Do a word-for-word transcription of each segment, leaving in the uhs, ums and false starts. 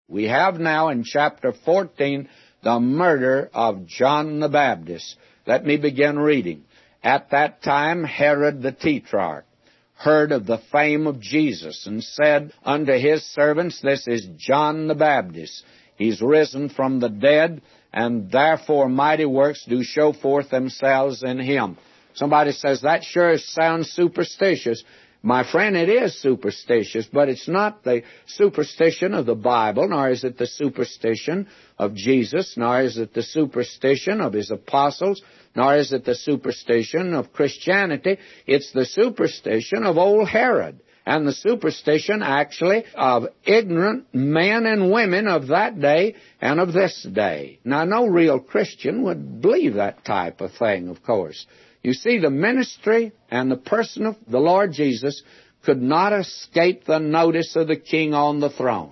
We have now in chapter fourteen the murder of John the Baptist. Let me begin reading. At that time Herod the Tetrarch heard of the fame of Jesus, and said unto his servants, This is John the Baptist. He's risen from the dead, and therefore mighty works do show forth themselves in him. Somebody says, that sure sounds superstitious. My friend, it is superstitious, but it's not the superstition of the Bible, nor is it the superstition of Jesus, nor is it the superstition of his apostles, nor is it the superstition of Christianity. It's the superstition of old Herod, and the superstition, actually, of ignorant men and women of that day and of this day. Now, no real Christian would believe that type of thing, of course. You see, the ministry and the person of the Lord Jesus could not escape the notice of the king on the throne.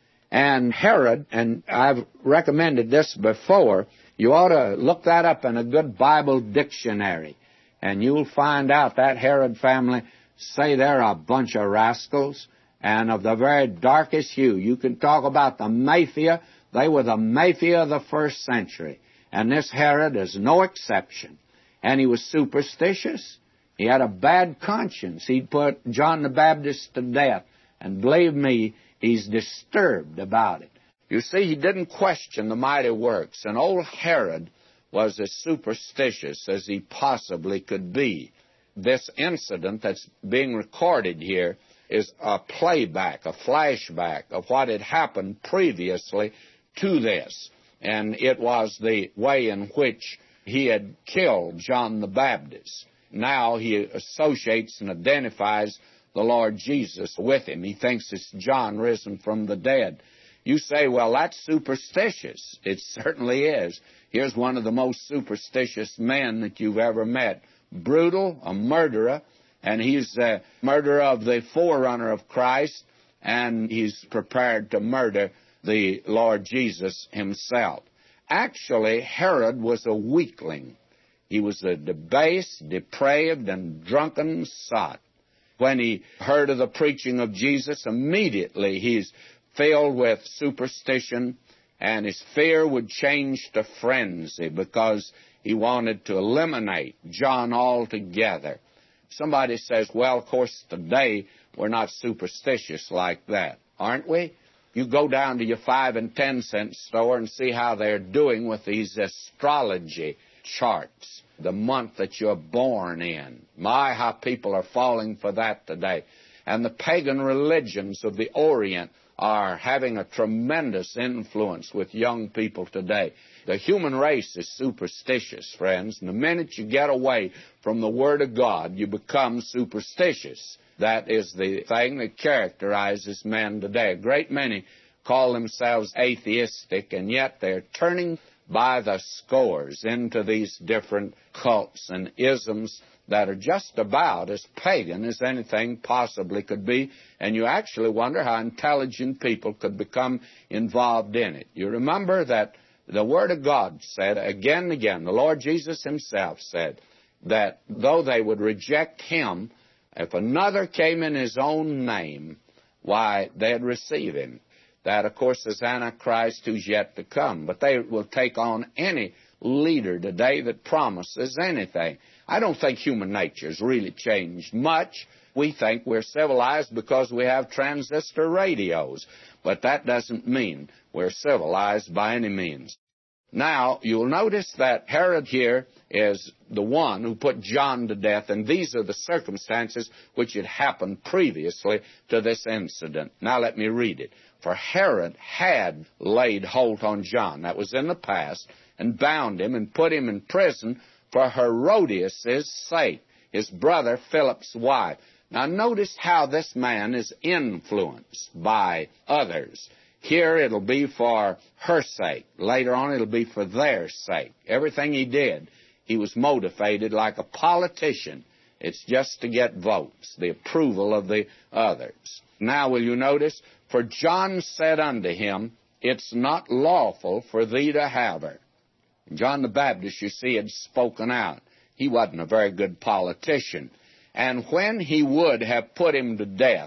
And Herod, and I've recommended this before, you ought to look that up in a good Bible dictionary, and you'll find out that Herod family say they're a bunch of rascals and of the very darkest hue. You can talk about the mafia. They were the mafia of the first century, and this Herod is no exception. And he was superstitious. He had a bad conscience. He'd put John the Baptist to death, and believe me, he's disturbed about it. You see, he didn't question the mighty works, and old Herod was as superstitious as he possibly could be. This incident that's being recorded here is a playback, a flashback of what had happened previously to this, and it was the way in which he had killed John the Baptist. Now he associates and identifies the Lord Jesus with him. He thinks it's John risen from the dead. You say, well, that's superstitious. It certainly is. Here's one of the most superstitious men that you've ever met. Brutal, a murderer, and he's a murderer of the forerunner of Christ, and he's prepared to murder the Lord Jesus himself. Actually, Herod was a weakling. He was a debased, depraved, and drunken sot. When he heard of the preaching of Jesus, immediately he's filled with superstition, and his fear would change to frenzy because he wanted to eliminate John altogether. Somebody says, well, of course, today we're not superstitious like that, aren't we? You go down to your five and ten cent store and see how they're doing with these astrology charts, the month that you're born in. My, how people are falling for that today. And the pagan religions of the Orient are having a tremendous influence with young people today. The human race is superstitious, friends, and the minute you get away from the Word of God, you become superstitious. That is the thing that characterizes men today. A great many call themselves atheistic, and yet they're turning by the scores into these different cults and isms that are just about as pagan as anything possibly could be, and you actually wonder how intelligent people could become involved in it. You remember that the Word of God said again and again, the Lord Jesus himself said, that though they would reject him, if another came in his own name, why, they'd receive him. That, of course, is Antichrist who's yet to come. But they will take on any leader today that promises anything. I don't think human nature's really changed much. We think we're civilized because we have transistor radios. But that doesn't mean we're civilized by any means. Now, you'll notice that Herod here is the one who put John to death, and these are the circumstances which had happened previously to this incident. Now let me read it. For Herod had laid hold on John, that was in the past, and bound him and put him in prison for Herodias' sake, his brother Philip's wife. Now notice how this man is influenced by others. Here it'll be for her sake. Later on it'll be for their sake. Everything he did, he was motivated like a politician. It's just to get votes, the approval of the others. Now will you notice? For John said unto him, It's not lawful for thee to have her. John the Baptist, you see, had spoken out. He wasn't a very good politician. And when he would have put him to death,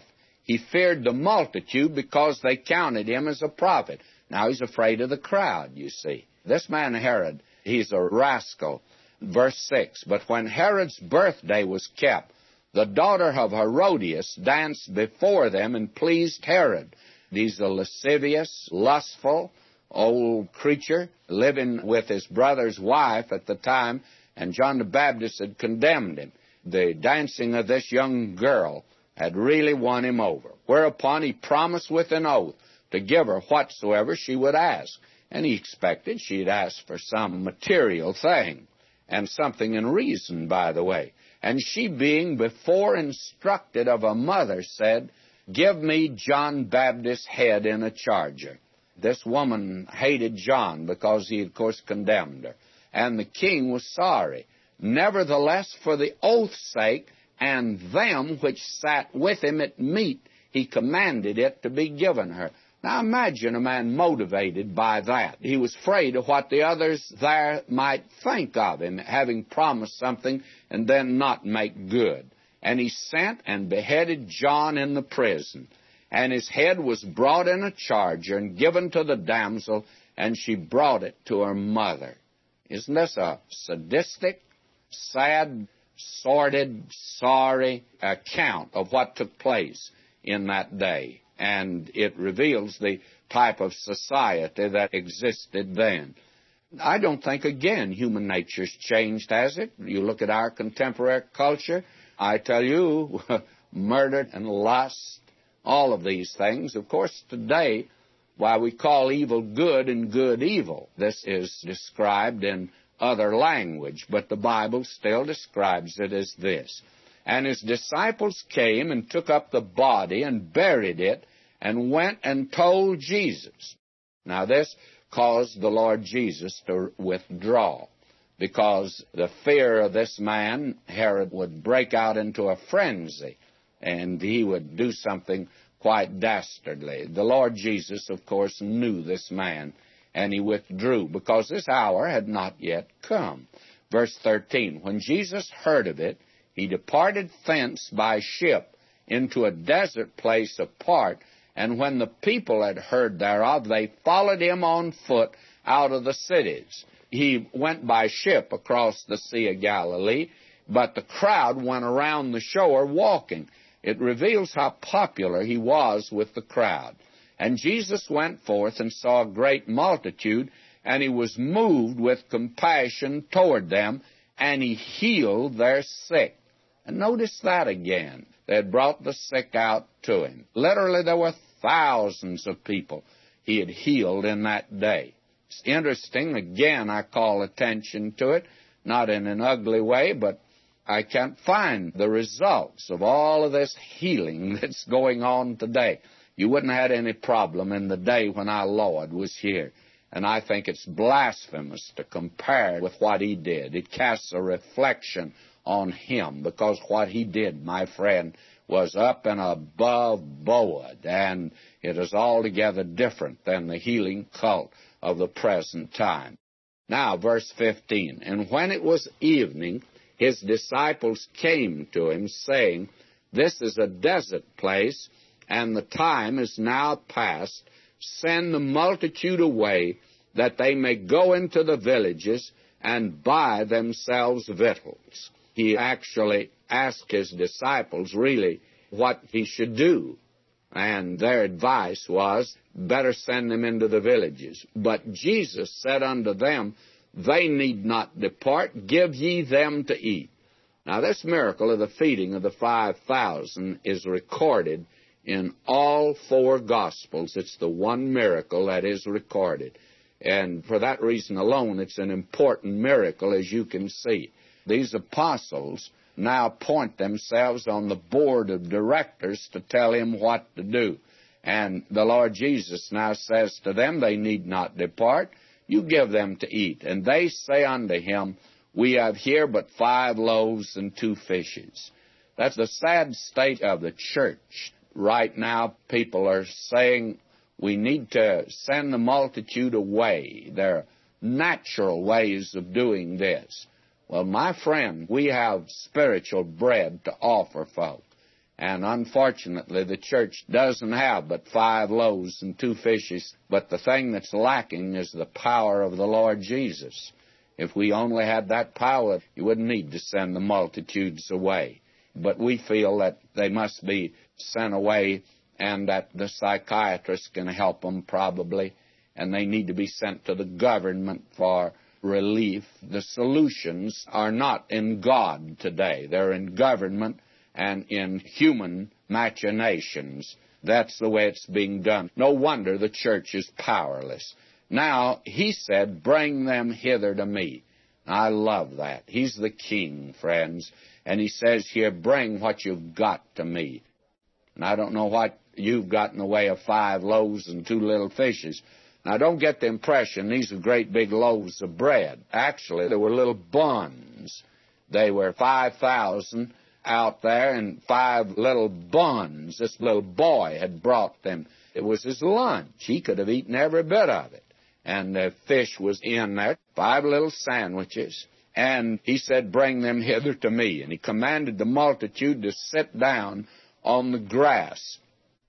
He feared the multitude because they counted him as a prophet. Now he's afraid of the crowd, you see. This man Herod, he's a rascal. Verse six, but when Herod's birthday was kept, the daughter of Herodias danced before them and pleased Herod. He's a lascivious, lustful, old creature living with his brother's wife at the time, and John the Baptist had condemned him. The dancing of this young girl had really won him over, whereupon he promised with an oath to give her whatsoever she would ask. And he expected she'd ask for some material thing, and something in reason, by the way. And she, being before instructed of a mother, said, give me John Baptist's head in a charger. This woman hated John because he, of course, condemned her. And the king was sorry. Nevertheless, for the oath's sake, and them which sat with him at meat, he commanded it to be given her. Now imagine a man motivated by that. He was afraid of what the others there might think of him, having promised something and then not make good. And he sent and beheaded John in the prison. And his head was brought in a charger and given to the damsel, and she brought it to her mother. Isn't this a sadistic, sad, sordid, sorry account of what took place in that day? And it reveals the type of society that existed then. I don't think, again, human nature's changed, has it? You look at our contemporary culture, I tell you, murder and lust, all of these things. Of course, today, why we call evil good and good evil. This is described in other language, but the Bible still describes it as this. And his disciples came and took up the body and buried it and went and told Jesus. Now this caused the Lord Jesus to withdraw, because the fear of this man, Herod, would break out into a frenzy, and he would do something quite dastardly. The Lord Jesus, of course, knew this man, and he withdrew, because this hour had not yet come. Verse thirteen, when Jesus heard of it, he departed thence by ship into a desert place apart, and when the people had heard thereof, they followed him on foot out of the cities. He went by ship across the Sea of Galilee, but the crowd went around the shore walking. It reveals how popular he was with the crowd. And Jesus went forth and saw a great multitude, and he was moved with compassion toward them, and he healed their sick. And notice that again. They had brought the sick out to him. Literally, there were thousands of people he had healed in that day. It's interesting. Again, I call attention to it, not in an ugly way, but I can't find the results of all of this healing that's going on today. You wouldn't have had any problem in the day when our Lord was here. And I think it's blasphemous to compare with what he did. It casts a reflection on him, because what he did, my friend, was up and above board, and it is altogether different than the healing cult of the present time. Now, verse fifteen, and when it was evening, his disciples came to him, saying, this is a desert place, and the time is now past. Send the multitude away, that they may go into the villages and buy themselves victuals. He actually asked his disciples, really, what he should do. And their advice was, better send them into the villages. But Jesus said unto them, they need not depart, give ye them to eat. Now this miracle of the feeding of the five thousand is recorded in all four Gospels. It's the one miracle that is recorded. And for that reason alone, it's an important miracle, as you can see. These apostles now point themselves on the board of directors to tell him what to do. And the Lord Jesus now says to them, they need not depart. You give them to eat. And they say unto him, we have here but five loaves and two fishes. That's the sad state of the church. Right now, people are saying we need to send the multitude away. There are natural ways of doing this. Well, my friend, we have spiritual bread to offer folk. And unfortunately, the church doesn't have but five loaves and two fishes. But the thing that's lacking is the power of the Lord Jesus. If we only had that power, you wouldn't need to send the multitudes away. But we feel that they must be sent away and that the psychiatrist can help them probably, and they need to be sent to the government for relief. The solutions are not in God today. They're in government and in human machinations. That's the way it's being done. No wonder the church is powerless. Now, he said, bring them hither to me. I love that. He's the king, friends. And he says here, bring what you've got to me. And I don't know what you've got in the way of five loaves and two little fishes. Now, don't get the impression these are great big loaves of bread. Actually, they were little buns. They were five thousand out there and five little buns. This little boy had brought them. It was his lunch. He could have eaten every bit of it. And the fish was in there, five little sandwiches. And he said, bring them hither to me. And he commanded the multitude to sit down on the grass.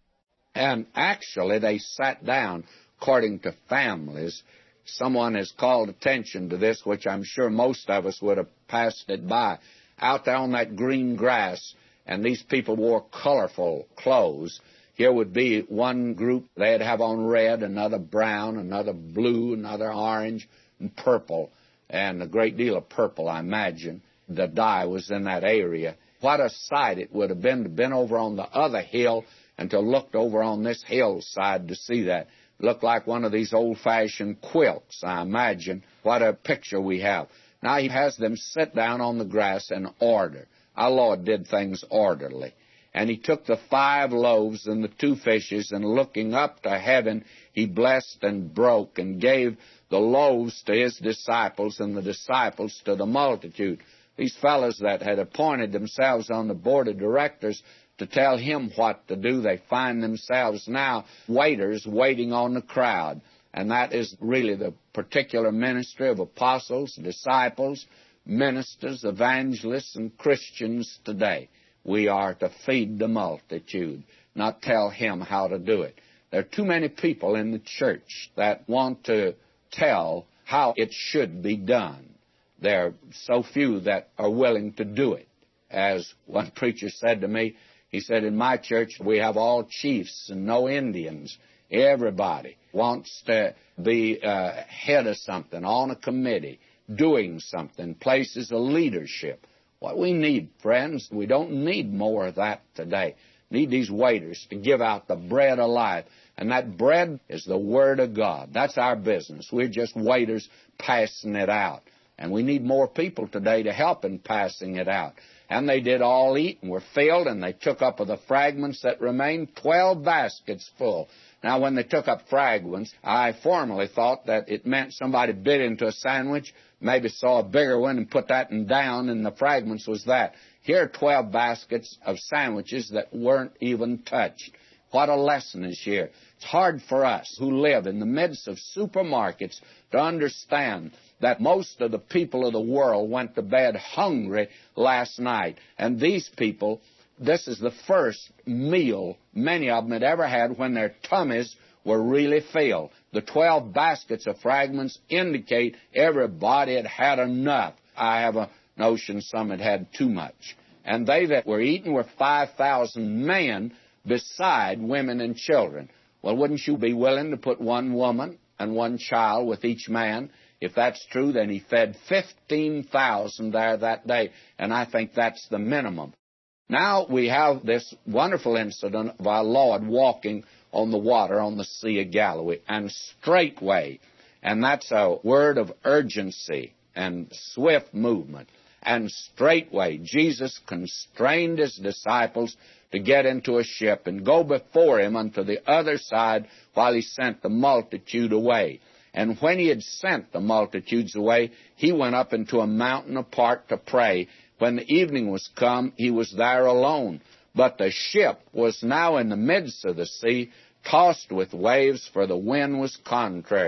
And actually, they sat down according to families. Someone has called attention to this, which I'm sure most of us would have passed it by. Out there on that green grass, and these people wore colorful clothes. Here would be one group, they'd have on red, another brown, another blue, another orange, and purple, and a great deal of purple, I imagine. The dye was in that area. What a sight it would have been to have been over on the other hill and to look over on this hillside to see that. It looked like one of these old-fashioned quilts, I imagine. What a picture we have. Now he has them sit down on the grass in order. Our Lord did things orderly. And he took the five loaves and the two fishes, and looking up to heaven, he blessed and broke and gave the loaves to his disciples and the disciples to the multitude. These fellows that had appointed themselves on the board of directors to tell him what to do, they find themselves now waiters waiting on the crowd. And that is really the particular ministry of apostles, disciples, ministers, evangelists, and Christians today. We are to feed the multitude, not tell him how to do it. There are too many people in the church that want to tell how it should be done. There are so few that are willing to do it. As one preacher said to me, he said, in my church we have all chiefs and no Indians. Everybody wants to be uh, head of something, on a committee, doing something, places of leadership. What we need, friends, we don't need more of that today. We need these waiters to give out the bread of life. And that bread is the Word of God. That's our business. We're just waiters passing it out. And we need more people today to help in passing it out. And they did all eat and were filled, and they took up of the fragments that remained twelve baskets full. Now, when they took up fragments, I formerly thought that it meant somebody bit into a sandwich, maybe saw a bigger one and put that one down, and the fragments was that. Here are twelve baskets of sandwiches that weren't even touched. What a lesson is here. It's hard for us who live in the midst of supermarkets to understand that most of the people of the world went to bed hungry last night. And these people, this is the first meal many of them had ever had when their tummies were really filled. The twelve baskets of fragments indicate everybody had had enough. I have a notion some had had too much. And they that were eating were five thousand men beside women and children. Well, wouldn't you be willing to put one woman and one child with each man? If that's true, then he fed fifteen thousand there that day, and I think that's the minimum. Now we have this wonderful incident of our Lord walking on the water on the Sea of Galilee, and straightway, and that's a word of urgency and swift movement, and straightway Jesus constrained his disciples to get into a ship and go before him unto the other side while he sent the multitude away. And when he had sent the multitudes away, he went up into a mountain apart to pray. When the evening was come, he was there alone. But the ship was now in the midst of the sea, tossed with waves, for the wind was contrary.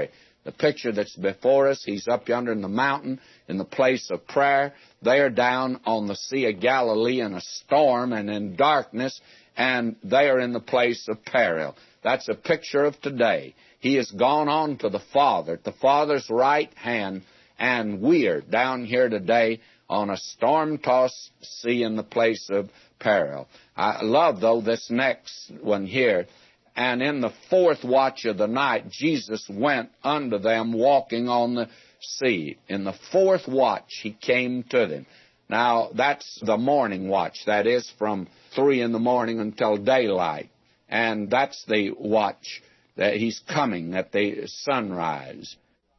The picture that's before us, he's up yonder in the mountain in the place of prayer. They are down on the Sea of Galilee in a storm and in darkness, and they are in the place of peril. That's a picture of today. He has gone on to the Father, at the Father's right hand, and we're down here today on a storm-tossed sea in the place of peril. I love, though, this next one here. And in the fourth watch of the night, Jesus went unto them walking on the sea. In the fourth watch, he came to them. Now, that's the morning watch. That is from three in the morning until daylight. And that's the watch that he's coming at the sunrise.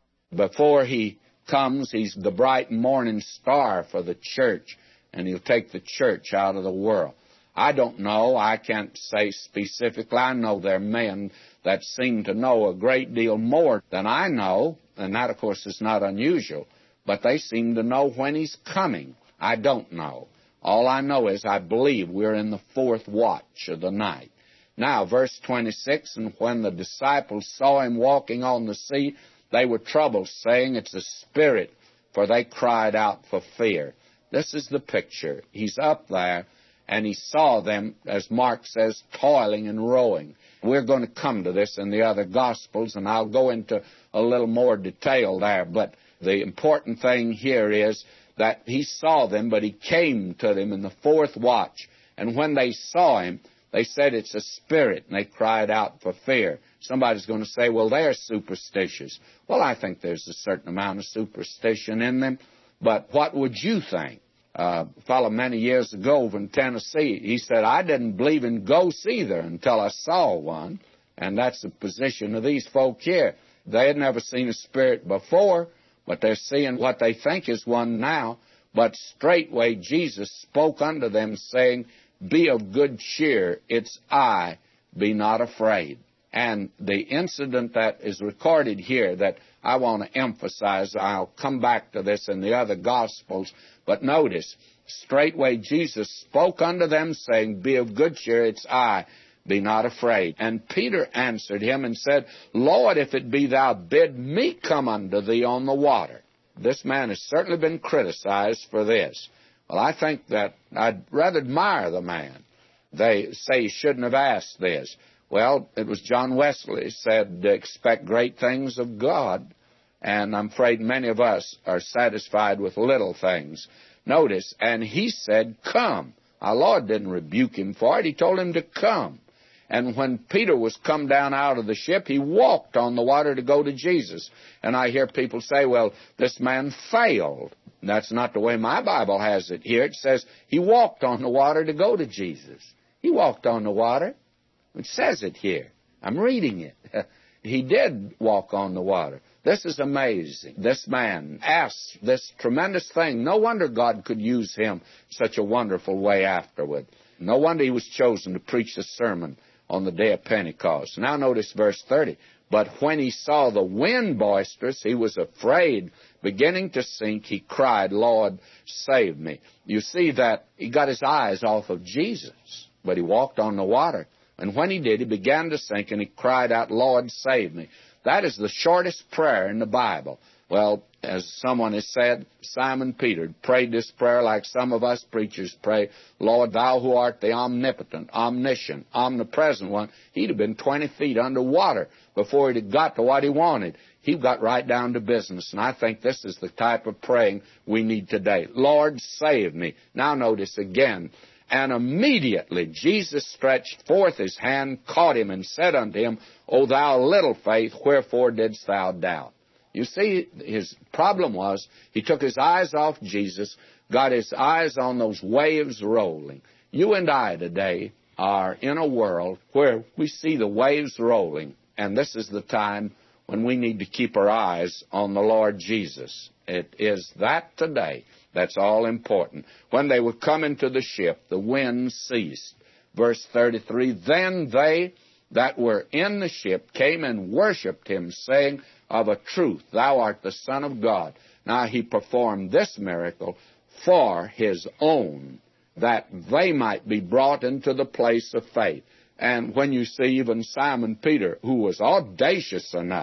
Before he comes, he's the bright morning star for the church, and he'll take the church out of the world. I don't know. I can't say specifically. I know there are men that seem to know a great deal more than I know, and that, of course, is not unusual. But they seem to know when he's coming. I don't know. All I know is I believe we're in the fourth watch of the night. Now, verse twenty-six, and when the disciples saw him walking on the sea, they were troubled, saying, It's a spirit, for they cried out for fear. This is the picture. He's up there, and he saw them, as Mark says, toiling and rowing. We're going to come to this in the other Gospels, and I'll go into a little more detail there. But the important thing here is that he saw them, but he came to them in the fourth watch. And when they saw him, they said, It's a spirit, and they cried out for fear. Somebody's going to say, well, they're superstitious. Well, I think there's a certain amount of superstition in them. But what would you think? Uh, a fellow many years ago over in Tennessee, he said, I didn't believe in ghosts either until I saw one. And that's the position of these folk here. They had never seen a spirit before, but they're seeing what they think is one now. But straightway Jesus spoke unto them, saying, Be of good cheer, it's I, be not afraid. And the incident that is recorded here that I want to emphasize, I'll come back to this in the other Gospels, but notice, straightway Jesus spoke unto them, saying, Be of good cheer, it's I, be not afraid. And Peter answered him and said, Lord, if it be thou, bid me come unto thee on the water. This man has certainly been criticized for this. Well, I think that I'd rather admire the man. They say he shouldn't have asked this. Well, it was John Wesley said, expect great things of God, and I'm afraid many of us are satisfied with little things. Notice, and he said, come. Our Lord didn't rebuke him for it. He told him to come. And when Peter was come down out of the ship, he walked on the water to go to Jesus. And I hear people say, well, this man failed. That's not the way my Bible has it here. It says he walked on the water to go to Jesus. He walked on the water. It says it here. I'm reading it. He did walk on the water. This is amazing. This man asked this tremendous thing. No wonder God could use him such a wonderful way afterward. No wonder he was chosen to preach the sermon on the day of Pentecost. Now notice verse thirty. But when he saw the wind boisterous, he was afraid. Beginning to sink, he cried, Lord, save me. You see that he got his eyes off of Jesus, but he walked on the water. And when he did, he began to sink, and he cried out, Lord, save me. That is the shortest prayer in the Bible. Well, as someone has said, Simon Peter prayed this prayer like some of us preachers pray, Lord, thou who art the omnipotent, omniscient, omnipresent one. He'd have been twenty feet underwater before he'd have got to what he wanted. He got right down to business, and I think this is the type of praying we need today. Lord, save me. Now notice again, and immediately Jesus stretched forth his hand, caught him, and said unto him, O thou little faith, wherefore didst thou doubt? You see, his problem was he took his eyes off Jesus, got his eyes on those waves rolling. You and I today are in a world where we see the waves rolling, and this is the time when we need to keep our eyes on the Lord Jesus. It is that today that's all important. When they were coming to the ship, the wind ceased. Verse thirty-three, then they that were in the ship came and worshipped him, saying, Of a truth, thou art the Son of God. Now he performed this miracle for his own, that they might be brought into the place of faith. And when you see even Simon Peter, who was audacious enough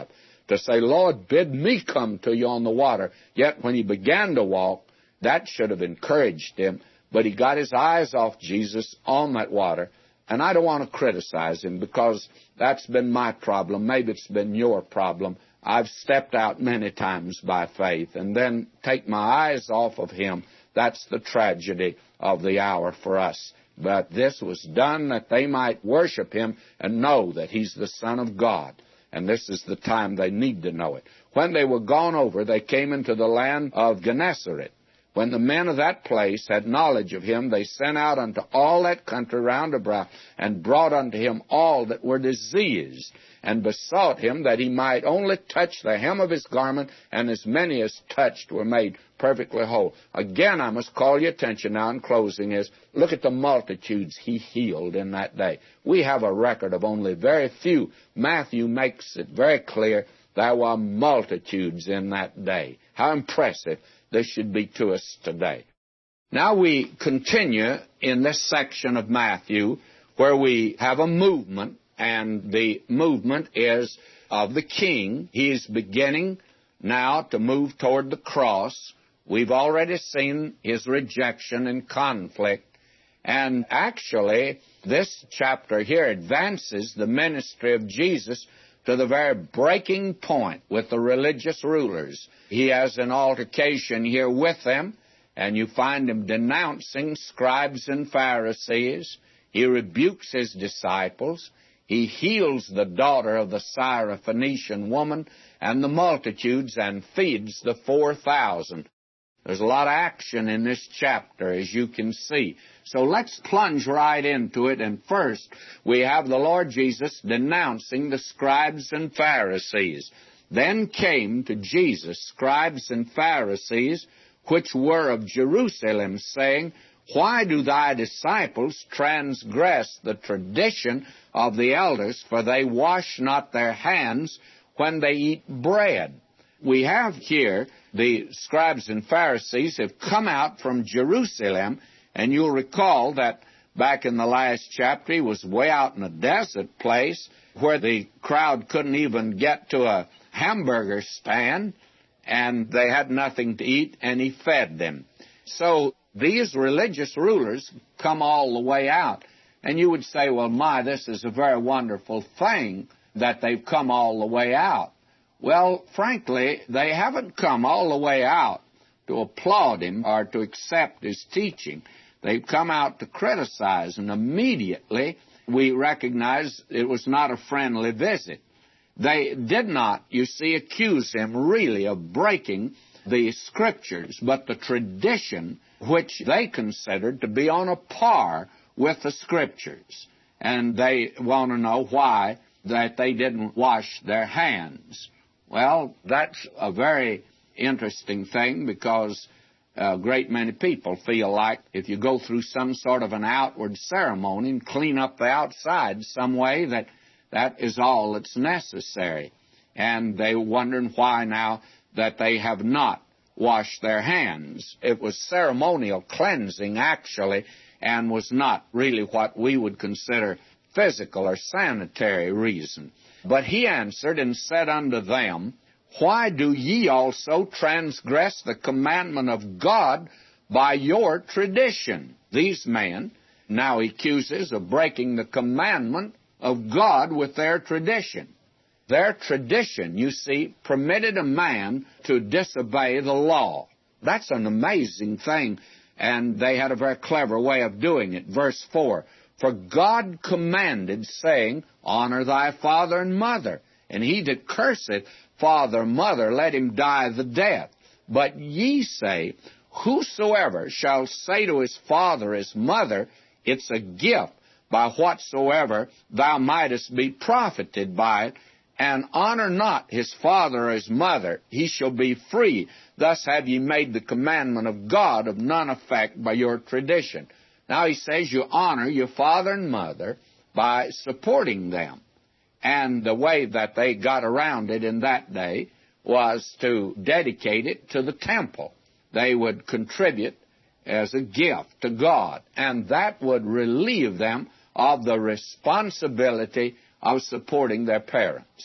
to say, Lord, bid me come to you on the water. Yet when he began to walk, that should have encouraged him. But he got his eyes off Jesus on that water. And I don't want to criticize him, because that's been my problem. Maybe it's been your problem. I've stepped out many times by faith and then take my eyes off of him. That's the tragedy of the hour for us. But this was done that they might worship him and know that he's the Son of God. And this is the time they need to know it. When they were gone over, they came into the land of Gennesaret. When the men of that place had knowledge of him, they sent out unto all that country round about, and brought unto him all that were diseased, and besought him that he might only touch the hem of his garment, and as many as touched were made perfectly whole. Again, I must call your attention now in closing is, look at the multitudes he healed in that day. We have a record of only very few. Matthew makes it very clear there were multitudes in that day. How impressive this should be to us today. Now we continue in this section of Matthew where we have a movement, and the movement is of the king. He is beginning now to move toward the cross. We've already seen his rejection and conflict, and actually this chapter here advances the ministry of Jesus to the very breaking point with the religious rulers. He has an altercation here with them, and you find him denouncing scribes and Pharisees. He rebukes his disciples. He heals the daughter of the Syrophoenician woman and the multitudes, and feeds the four thousand. There's a lot of action in this chapter, as you can see. So let's plunge right into it. And first, we have the Lord Jesus denouncing the scribes and Pharisees. Then came to Jesus scribes and Pharisees, which were of Jerusalem, saying, Why do thy disciples transgress the tradition of the elders? For they wash not their hands when they eat bread. We have here the scribes and Pharisees have come out from Jerusalem, and you'll recall that back in the last chapter he was way out in a desert place where the crowd couldn't even get to a hamburger stand, and they had nothing to eat, and he fed them. So these religious rulers come all the way out, and you would say, well, my, this is a very wonderful thing that they've come all the way out. Well, frankly, they haven't come all the way out to applaud him or to accept his teaching. They've come out to criticize, and immediately we recognize it was not a friendly visit. They did not, you see, accuse him really of breaking the Scriptures, but the tradition which they considered to be on a par with the Scriptures. And they want to know why that they didn't wash their hands. Well, that's a very interesting thing, because a great many people feel like if you go through some sort of an outward ceremony and clean up the outside some way, that that is all that's necessary. And they're wondering why now that they have not washed their hands. It was ceremonial cleansing, actually, and was not really what we would consider physical or sanitary reason. But he answered and said unto them, Why do ye also transgress the commandment of God by your tradition? These men now he accuses of breaking the commandment of God with their tradition. Their tradition, you see, permitted a man to disobey the law. That's an amazing thing, and they had a very clever way of doing it. Verse four, For God commanded, saying, Honor thy father and mother, and he that curseth father and mother, let him die the death. But ye say, Whosoever shall say to his father or his mother, It's a gift, by whatsoever thou mightest be profited by it, and honor not his father or his mother, he shall be free. Thus have ye made the commandment of God of none effect by your tradition. Now he says you honor your father and mother by supporting them. And the way that they got around it in that day was to dedicate it to the temple. They would contribute as a gift to God, and that would relieve them of the responsibility of supporting their parents.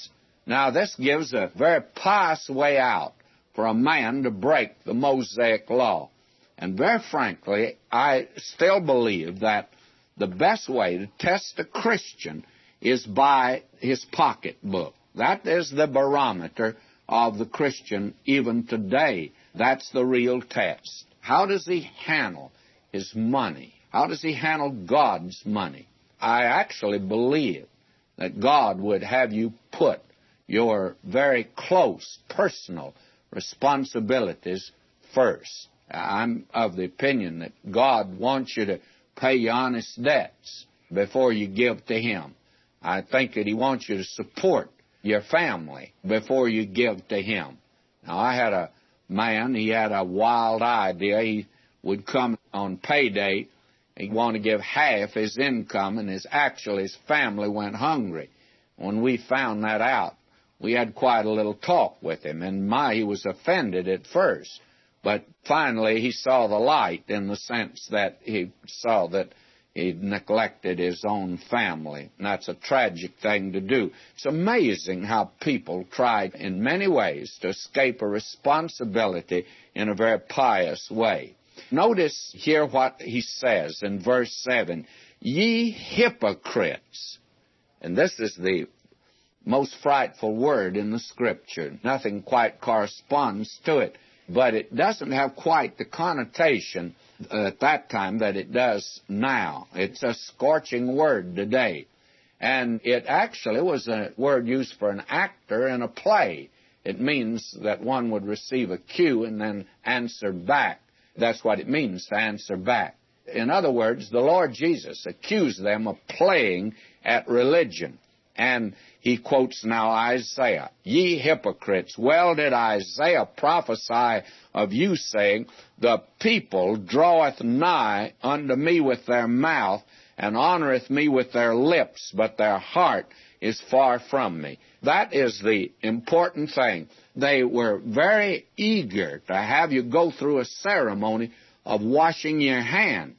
Now, this gives a very pious way out for a man to break the Mosaic law. And very frankly, I still believe that the best way to test a Christian is by his pocketbook. That is the barometer of the Christian even today. That's the real test. How does he handle his money? How does he handle God's money? I actually believe that God would have you put your very close personal responsibilities first. I'm of the opinion that God wants you to pay your honest debts before you give to Him. I think that He wants you to support your family before you give to Him. Now, I had a man, he had a wild idea. He would come on payday, he'd want to give half his income, and his actually his family went hungry. When we found that out, we had quite a little talk with him, and my, he was offended at first. But finally, he saw the light in the sense that he saw that he'd neglected his own family. And that's a tragic thing to do. It's amazing how people try in many ways to escape a responsibility in a very pious way. Notice here what he says in verse seven, ye hypocrites. And this is the most frightful word in the Scripture. Nothing quite corresponds to it. But it doesn't have quite the connotation at that time that it does now. It's a scorching word today. And it actually was a word used for an actor in a play. It means that one would receive a cue and then answer back. That's what it means, to answer back. In other words, the Lord Jesus accused them of playing at religion. And he quotes now Isaiah, ye hypocrites, well did Isaiah prophesy of you, saying, the people draweth nigh unto me with their mouth, and honoreth me with their lips, but their heart is far from me. That is the important thing. They were very eager to have you go through a ceremony of washing your hands.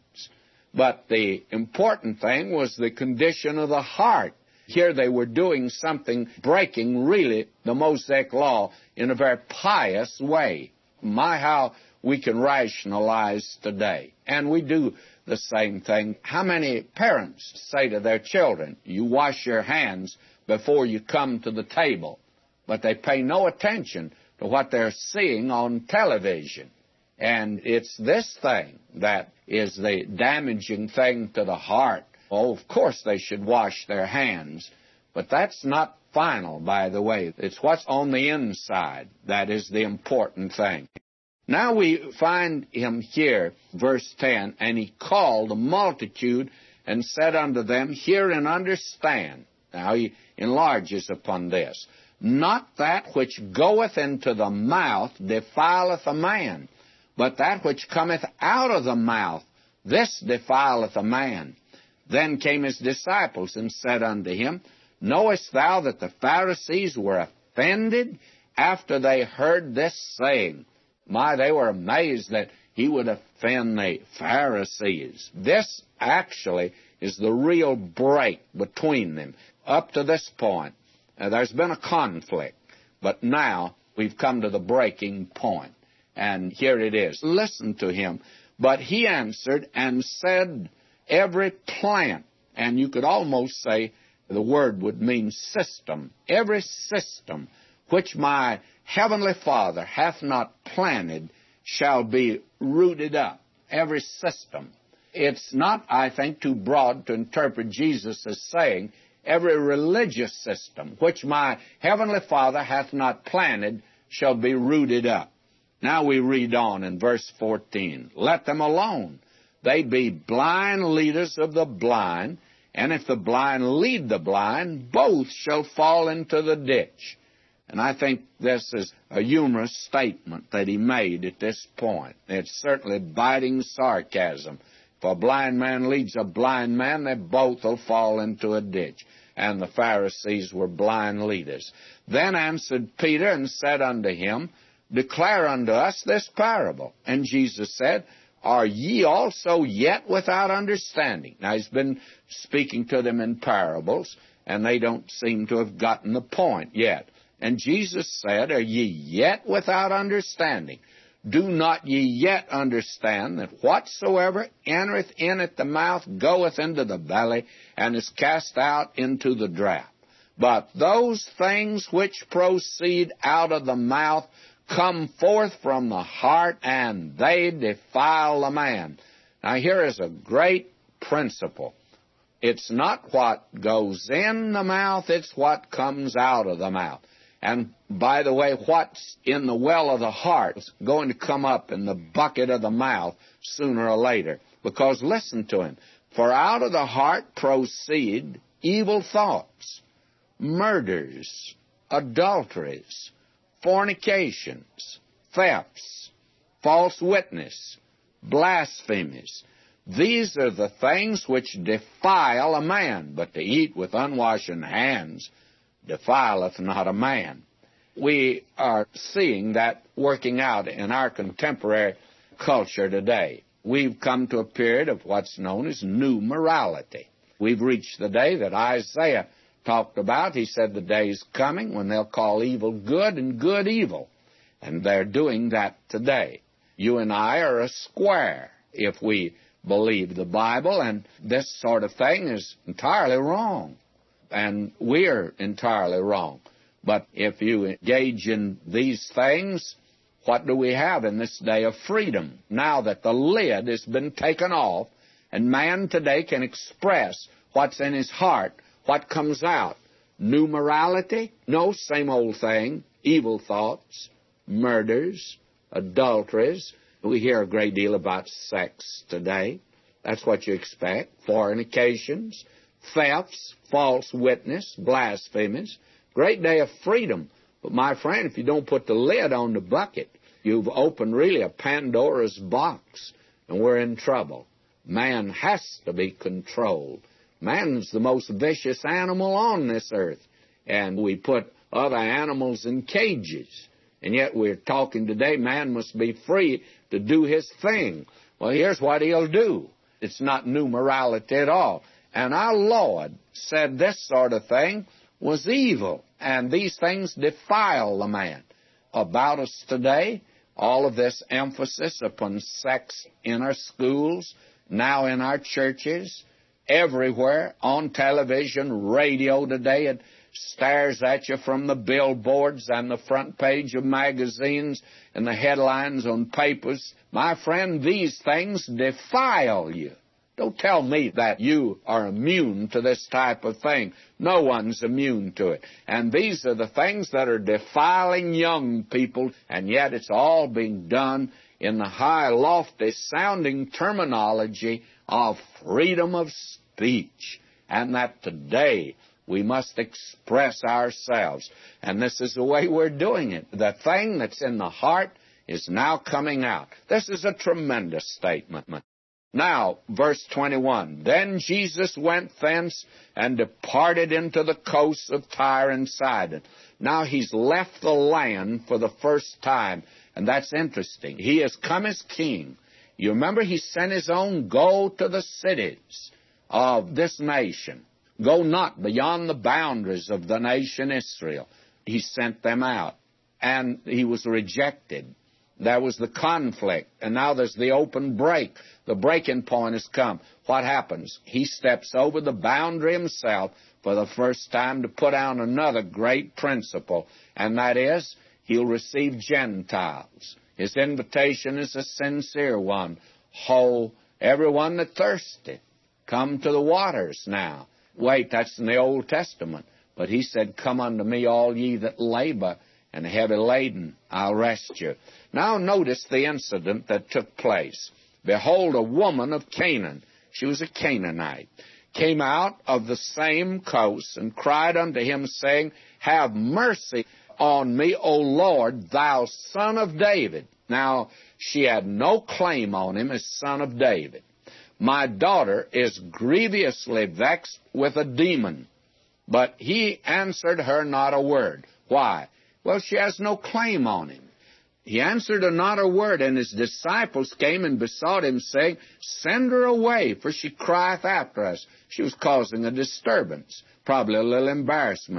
But the important thing was the condition of the heart. Here they were doing something, breaking really the Mosaic law in a very pious way. My, how we can rationalize today. And we do the same thing. How many parents say to their children, you wash your hands before you come to the table? But they pay no attention to what they're seeing on television. And it's this thing that is the damaging thing to the heart. Oh, of course they should wash their hands, but that's not final, by the way. It's what's on the inside that is the important thing. Now we find him here, verse ten, and he called the multitude and said unto them, hear and understand. Now he enlarges upon this. Not that which goeth into the mouth defileth a man, but that which cometh out of the mouth, this defileth a man. Then came his disciples and said unto him, knowest thou that the Pharisees were offended after they heard this saying? My, they were amazed that he would offend the Pharisees. This actually is the real break between them. Up to this point, uh, there's been a conflict, but now we've come to the breaking point. And here it is. Listen to him. But he answered and said, every plant, and you could almost say the word would mean system, every system which my heavenly Father hath not planted shall be rooted up. Every system. It's not, I think, too broad to interpret Jesus as saying, every religious system which my heavenly Father hath not planted shall be rooted up. Now we read on in verse fourteen. Let them alone. They be blind leaders of the blind, and if the blind lead the blind, both shall fall into the ditch. And I think this is a humorous statement that he made at this point. It's certainly biting sarcasm. If a blind man leads a blind man, they both will fall into a ditch. And the Pharisees were blind leaders. Then answered Peter and said unto him, declare unto us this parable. And Jesus said, are ye also yet without understanding? Now, he's been speaking to them in parables, and they don't seem to have gotten the point yet. And Jesus said, Are ye yet without understanding? Do not ye yet understand that whatsoever entereth in at the mouth goeth into the belly, and is cast out into the draught? But those things which proceed out of the mouth come forth from the heart, and they defile the man. Now here is a great principle. It's not what goes in the mouth, it's what comes out of the mouth. And by the way, what's in the well of the heart is going to come up in the bucket of the mouth sooner or later. Because listen to him. For out of the heart proceed evil thoughts, murders, adulteries, fornications, thefts, false witness, blasphemies. These are the things which defile a man, but to eat with unwashen hands defileth not a man. We are seeing that working out in our contemporary culture today. We've come to a period of what's known as new morality. We've reached the day that Isaiah talked about. He said the day's coming when they'll call evil good and good evil. And they're doing that today. You and I are a square if we believe the Bible, and this sort of thing is entirely wrong. And we're entirely wrong. But if you engage in these things, what do we have in this day of freedom? Now that the lid has been taken off, and man today can express what's in his heart, what comes out. New morality? No, same old thing. Evil thoughts, murders, adulteries. We hear a great deal about sex today. That's what you expect. Fornications, thefts, false witness, blasphemies. Great day of freedom. But my friend, if you don't put the lid on the bucket, you've opened really a Pandora's box, and we're in trouble. Man has to be controlled. Man's the most vicious animal on this earth, and we put other animals in cages. And yet we're talking today, man must be free to do his thing. Well, here's what he'll do. It's not new morality at all. And our Lord said this sort of thing was evil, and these things defile the man. About us today, all of this emphasis upon sex in our schools, now in our churches, everywhere, on television, radio today, it stares at you from the billboards and the front page of magazines and the headlines on papers. My friend, these things defile you. Don't tell me that you are immune to this type of thing. No one's immune to it. And these are the things that are defiling young people, and yet it's all being done in the high, lofty sounding terminology of freedom of speech. And that today we must express ourselves. And this is the way we're doing it. The thing that's in the heart is now coming out. This is a tremendous statement. Now, verse twenty-one, Then Jesus went thence and departed into the coasts of Tyre and Sidon. Now he's left the land for the first time, and that's interesting. He has come as king. You remember he sent his own, go to the cities of this nation. Go not beyond the boundaries of the nation Israel. He sent them out, and he was rejected. There was the conflict, and now there's the open break. The breaking point has come. What happens? He steps over the boundary himself for the first time to put out another great principle, and that is he'll receive Gentiles. His invitation is a sincere one. Ho, everyone that thirsteth, come to the waters now. Wait, that's in the Old Testament. But he said, Come unto me, all ye that labor and heavy laden, I'll rest you. Now notice the incident that took place. Behold, a woman of Canaan, she was a Canaanite, came out of the same coast and cried unto him, saying, Have mercy on me, O Lord, thou son of David. Now, she had no claim on him as son of David. My daughter is grievously vexed with a demon. But he answered her not a word. Why? Well, she has no claim on him. He answered her not a word, and his disciples came and besought him, saying, Send her away, for she crieth after us. She was causing a disturbance, probably a little embarrassment.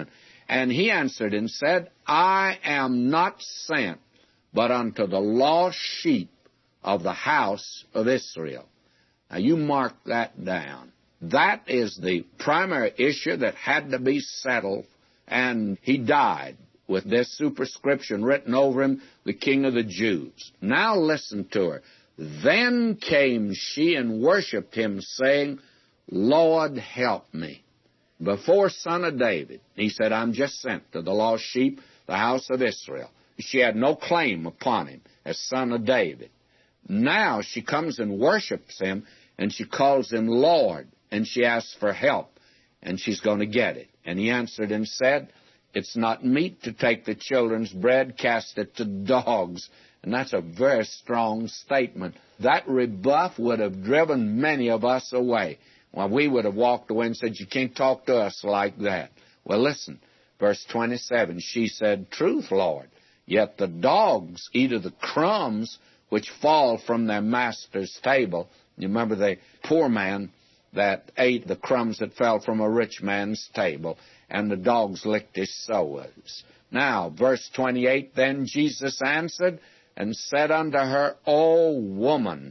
And he answered and said, I am not sent, but unto the lost sheep of the house of Israel. Now, you mark that down. That is the primary issue that had to be settled, and he died with this superscription written over him, the King of the Jews. Now listen to her. Then came she and worshipped him, saying, Lord, help me. Before Son of David, he said, I'm just sent to the lost sheep, the house of Israel. She had no claim upon him as Son of David. Now she comes and worships him, and she calls him Lord, and she asks for help, and she's going to get it. And he answered and said, it's not meet to take the children's bread, cast it to dogs. And that's a very strong statement. That rebuff would have driven many of us away. Well, we would have walked away and said, you can't talk to us like that. Well, listen, verse twenty-seven, she said, truth, Lord, yet the dogs eat of the crumbs which fall from their master's table. You remember the poor man that ate the crumbs that fell from a rich man's table, and the dogs licked his soles. Now, verse twenty-eight, then Jesus answered and said unto her, O woman,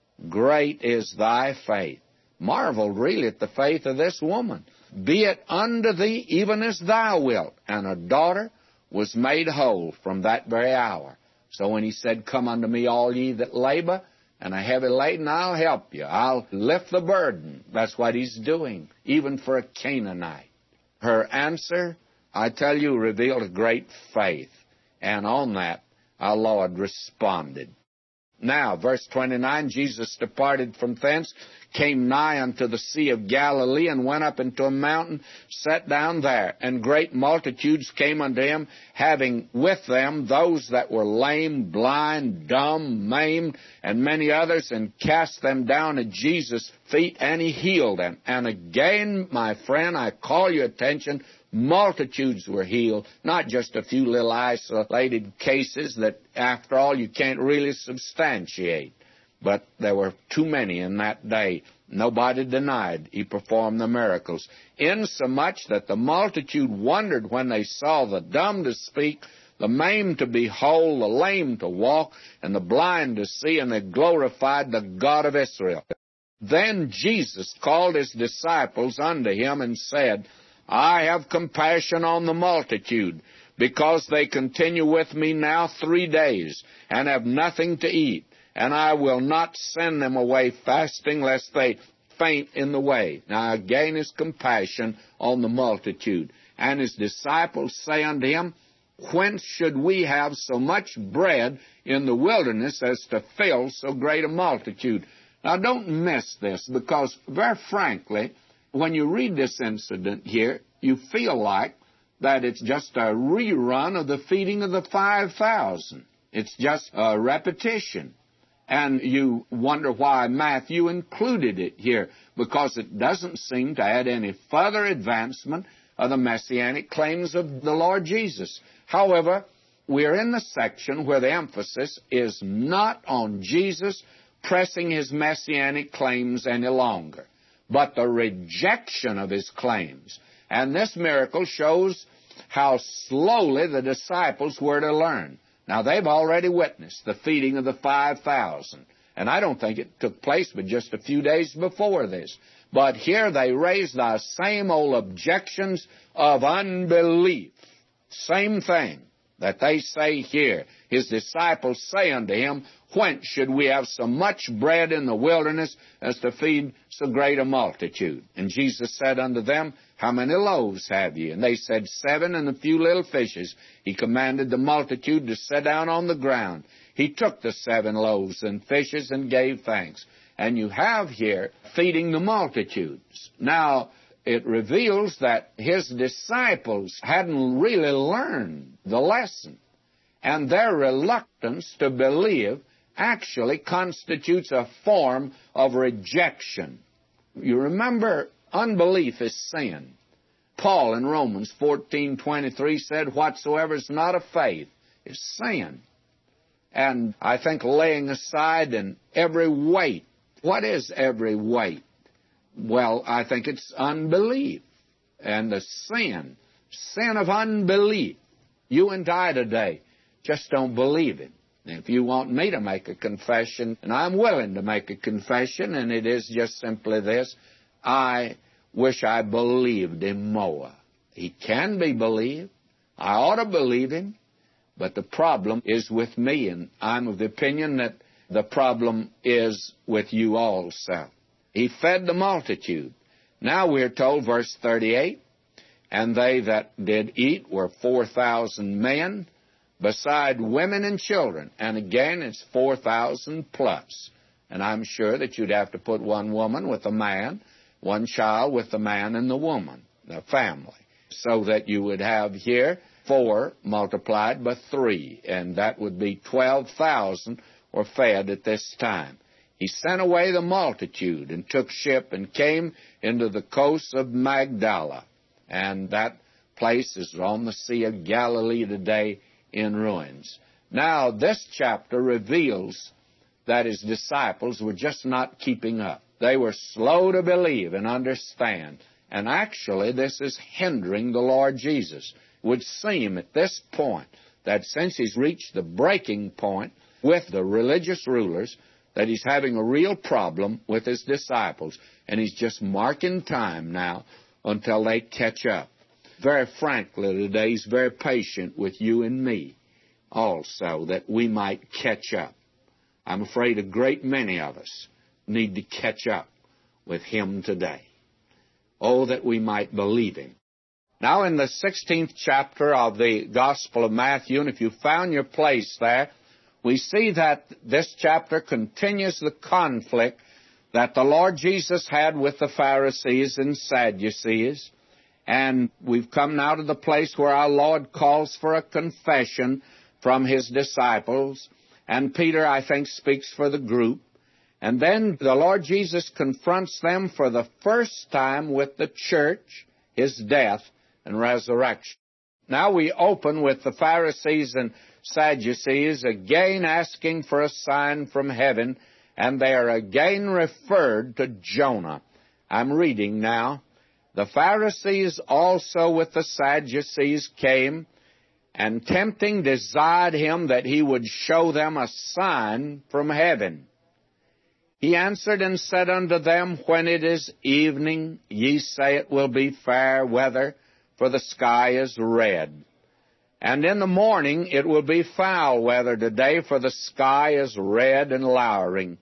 great is thy faith. Marveled really at the faith of this woman. Be it unto thee even as thou wilt. And her daughter was made whole from that very hour. So when he said, come unto me all ye that labor and are heavy laden, I'll help you. I'll lift the burden. That's what he's doing, even for a Canaanite. Her answer, I tell you, revealed a great faith. And on that, our Lord responded. Now, verse twenty-nine, Jesus departed from thence, came nigh unto the Sea of Galilee, and went up into a mountain, sat down there. And great multitudes came unto him, having with them those that were lame, blind, dumb, maimed, and many others, and cast them down at Jesus' feet, and he healed them. And again, my friend, I call your attention, multitudes were healed, not just a few little isolated cases that, after all, you can't really substantiate. But there were too many in that day. Nobody denied he performed the miracles, insomuch that the multitude wondered when they saw the dumb to speak, the maimed to be whole, the lame to walk, and the blind to see, and they glorified the God of Israel. Then Jesus called his disciples unto him and said, I have compassion on the multitude, because they continue with me now three days, and have nothing to eat. And I will not send them away fasting, lest they faint in the way. Now again his compassion on the multitude. And his disciples say unto him, whence should we have so much bread in the wilderness as to fill so great a multitude? Now don't miss this, because very frankly, when you read this incident here, you feel like that it's just a rerun of the feeding of the five thousand. It's just a repetition. And you wonder why Matthew included it here, because it doesn't seem to add any further advancement of the messianic claims of the Lord Jesus. However, we're in the section where the emphasis is not on Jesus pressing his messianic claims any longer, but the rejection of his claims. And this miracle shows how slowly the disciples were to learn. Now, they've already witnessed the feeding of the five thousand, and I don't think it took place but just a few days before this. But here they raised the same old objections of unbelief. Same thing that they say here. His disciples say unto him, whence should we have so much bread in the wilderness as to feed so great a multitude? And Jesus said unto them, how many loaves have ye? And they said, seven, and a few little fishes. He commanded the multitude to sit down on the ground. He took the seven loaves and fishes and gave thanks. And you have here feeding the multitudes. Now, it reveals that his disciples hadn't really learned the lesson. And their reluctance to believe actually constitutes a form of rejection. You remember, unbelief is sin. Paul in Romans fourteen twenty-three said, whatsoever is not of faith is sin. And I think laying aside in every weight. What is every weight? Well, I think it's unbelief and the sin sin of unbelief. You and I today just don't believe Him. And if you want me to make a confession, and I'm willing to make a confession, and it is just simply this, I wish I believed Him more. He can be believed. I ought to believe Him. But the problem is with me, and I'm of the opinion that the problem is with you also. He fed the multitude. Now we're told, verse thirty-eight, and they that did eat were four thousand men, beside women and children. And again, it's four thousand plus. And I'm sure that you'd have to put one woman with a man, one child with the man and the woman, the family, so that you would have here four multiplied by three, and that would be twelve thousand were fed at this time. He sent away the multitude and took ship and came into the coast of Magdala, and that place is on the Sea of Galilee today in ruins. Now, this chapter reveals that His disciples were just not keeping up. They were slow to believe and understand, and actually this is hindering the Lord Jesus. It would seem at this point that since He's reached the breaking point with the religious rulers, that He's having a real problem with His disciples, and He's just marking time now until they catch up. Very frankly today, He's very patient with you and me also, that we might catch up. I'm afraid a great many of us need to catch up with Him today. Oh, that we might believe Him. Now in the sixteenth chapter of the Gospel of Matthew, and if you found your place there, we see that this chapter continues the conflict that the Lord Jesus had with the Pharisees and Sadducees. And we've come now to the place where our Lord calls for a confession from His disciples. And Peter, I think, speaks for the group. And then the Lord Jesus confronts them for the first time with the church, His death and resurrection. Now we open with the Pharisees and Sadducees again asking for a sign from heaven, and they are again referred to Jonah. I'm reading now. The Pharisees also with the Sadducees came, and tempting desired Him that He would show them a sign from heaven. He answered and said unto them, When it is evening, ye say it will be fair weather, for the sky is red. And in the morning it will be foul weather today, for the sky is red and lowering.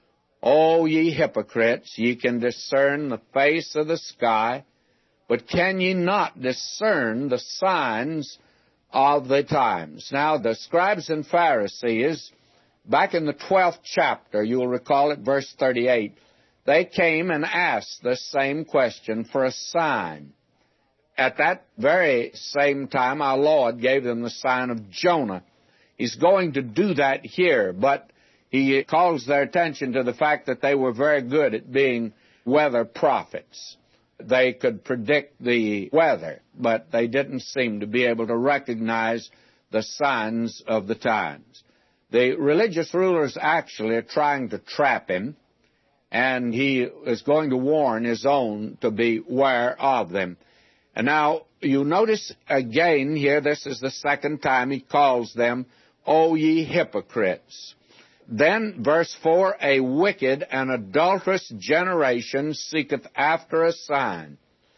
O ye hypocrites, ye can discern the face of the sky, but can ye not discern the signs of the times? Now, the scribes and Pharisees, back in the twelfth chapter, you'll recall it, verse thirty-eight, they came and asked the same question for a sign. At that very same time, our Lord gave them the sign of Jonah. He's going to do that here, but He calls their attention to the fact that they were very good at being weather prophets. They could predict the weather, but they didn't seem to be able to recognize the signs of the times. The religious rulers actually are trying to trap Him, and He is going to warn His own to beware of them. And now, you notice again here, this is the second time He calls them, O ye hypocrites. Then, verse four, a wicked and adulterous generation seeketh after a sign.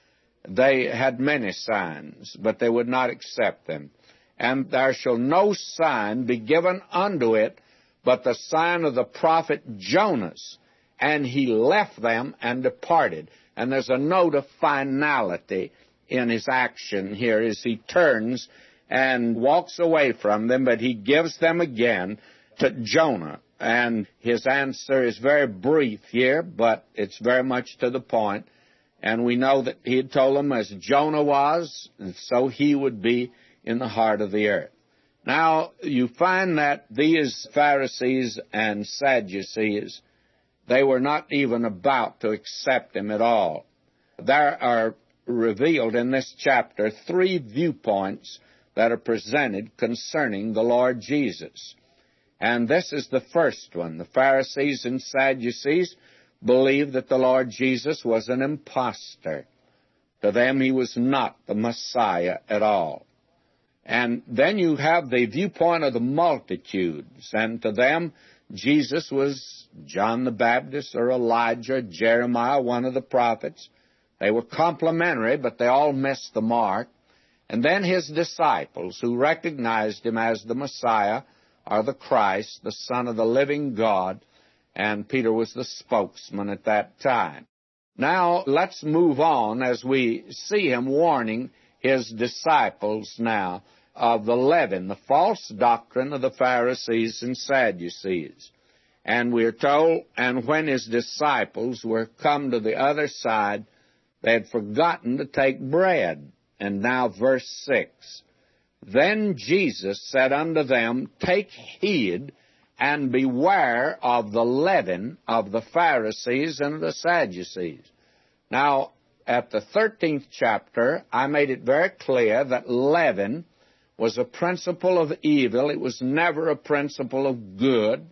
They had many signs, but they would not accept them. And there shall no sign be given unto it, but the sign of the prophet Jonas. And he left them and departed. And there's a note of finality in his action here as he turns and walks away from them, but he gives them again to Jonah. And his answer is very brief here, but it's very much to the point. And we know that he had told them as Jonah was, and so he would be in the heart of the earth. Now, you find that these Pharisees and Sadducees, they were not even about to accept Him at all. There are revealed in this chapter three viewpoints that are presented concerning the Lord Jesus. And this is the first one. The Pharisees and Sadducees believed that the Lord Jesus was an impostor. To them, he was not the Messiah at all. And then you have the viewpoint of the multitudes, and to them, Jesus was John the Baptist or Elijah, Jeremiah, one of the prophets. They were complementary, but they all missed the mark. And then his disciples, who recognized him as the Messiah, are the Christ, the Son of the living God, and Peter was the spokesman at that time. Now, let's move on as we see him warning his disciples now of the leaven, the false doctrine of the Pharisees and Sadducees. And we're told, and when his disciples were come to the other side, they had forgotten to take bread. And now verse six, Then Jesus said unto them, Take heed and beware of the leaven of the Pharisees and of the Sadducees. Now, at the thirteenth chapter, I made it very clear that leaven was a principle of evil. It was never a principle of good,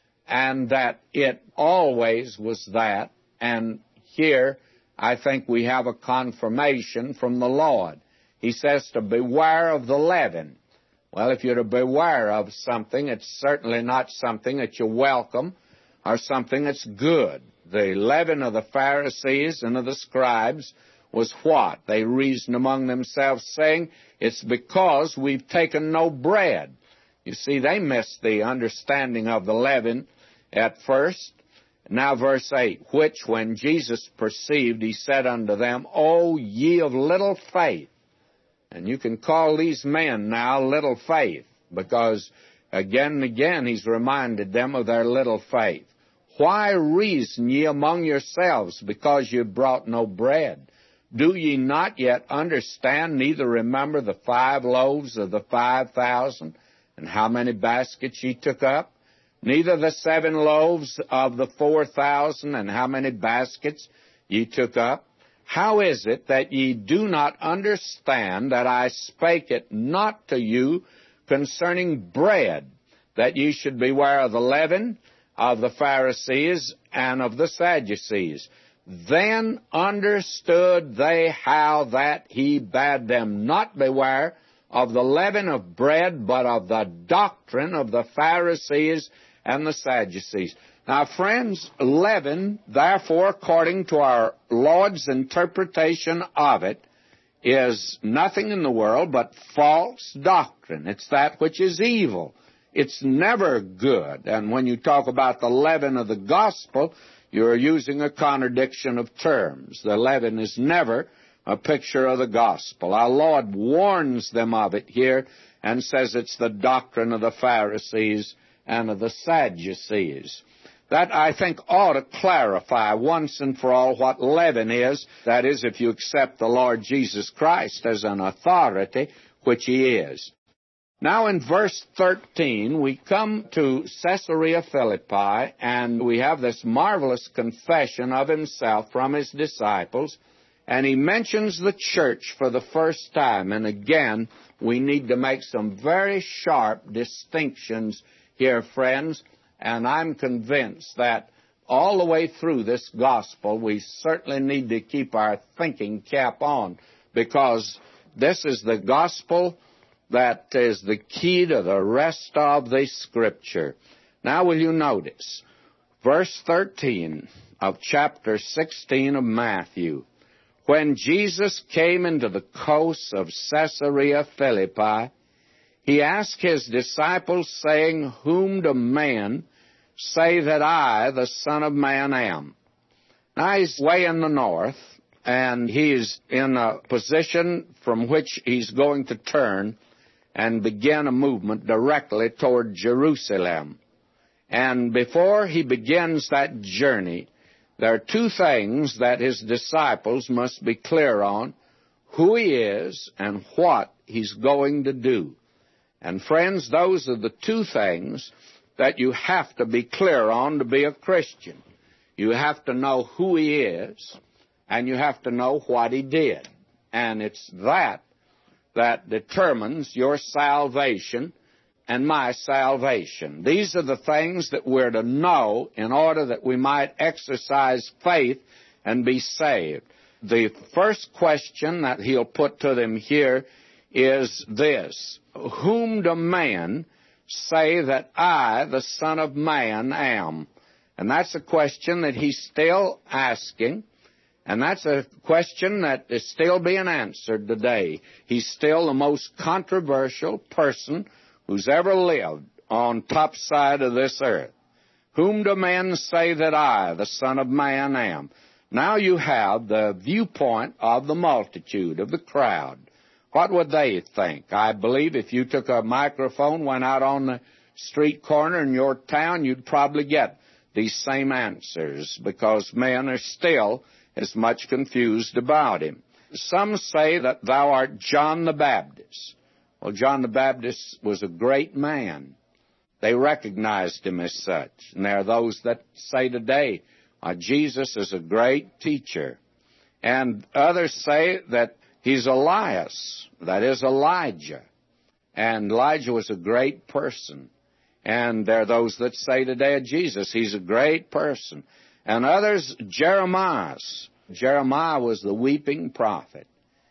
and that it always was that. And here, I think we have a confirmation from the Lord. He says to beware of the leaven. Well, if you're to beware of something, it's certainly not something that you welcome or something that's good. The leaven of the Pharisees and of the scribes was what? They reasoned among themselves, saying, it's because we've taken no bread. You see, they missed the understanding of the leaven at first. Now verse eight, Which when Jesus perceived, he said unto them, O ye of little faith. And you can call these men now little faith, because again and again he's reminded them of their little faith. Why reason ye among yourselves, because ye brought no bread? Do ye not yet understand, neither remember the five loaves of the five thousand, and how many baskets ye took up? Neither the seven loaves of the four thousand, and how many baskets ye took up? How is it that ye do not understand that I spake it not to you concerning bread, that ye should beware of the leaven of the Pharisees and of the Sadducees? Then understood they how that he bade them not beware of the leaven of bread, but of the doctrine of the Pharisees and the Sadducees. Now, friends, leaven, therefore, according to our Lord's interpretation of it, is nothing in the world but false doctrine. It's that which is evil. It's never good. And when you talk about the leaven of the gospel, you're using a contradiction of terms. The leaven is never a picture of the gospel. Our Lord warns them of it here and says it's the doctrine of the Pharisees and of the Sadducees. That, I think, ought to clarify once and for all what leaven is. That is, if you accept the Lord Jesus Christ as an authority, which he is. Now in verse thirteen, we come to Caesarea Philippi, and we have this marvelous confession of himself from his disciples, and he mentions the church for the first time. And again, we need to make some very sharp distinctions here, friends. And I'm convinced that all the way through this gospel, we certainly need to keep our thinking cap on, because this is the gospel that is the key to the rest of the Scripture. Now will you notice, verse thirteen of chapter sixteen of Matthew, When Jesus came into the coasts of Caesarea Philippi, he asked his disciples, saying, Whom do men say that I, the Son of Man, am? Now he's way in the north, and he's in a position from which he's going to turn and begin a movement directly toward Jerusalem. And before he begins that journey, there are two things that his disciples must be clear on: who he is and what he's going to do. And friends, those are the two things that you have to be clear on to be a Christian. You have to know who he is, and you have to know what he did. And it's that that determines your salvation and my salvation. These are the things that we're to know in order that we might exercise faith and be saved. the first question that he'll put to them here is this: whom do men say that I, the Son of Man, am? And that's a question that he's still asking, and that's a question that is still being answered today. He's still the most controversial person who's ever lived on top side of this earth. Whom do men say that I, the Son of Man, am? Now you have the viewpoint of the multitude, of the crowd. What would they think? I believe if you took a microphone, went out on the street corner in your town, you'd probably get these same answers, because men are still as much confused about him. Some say that thou art John the Baptist. Well, John the Baptist was a great man. They recognized him as such. And there are those that say today, uh, Jesus is a great teacher. And others say that he's Elias, that is Elijah. And Elijah was a great person. And there are those that say today of Jesus, he's a great person. And others, Jeremiah. Jeremiah was the weeping prophet.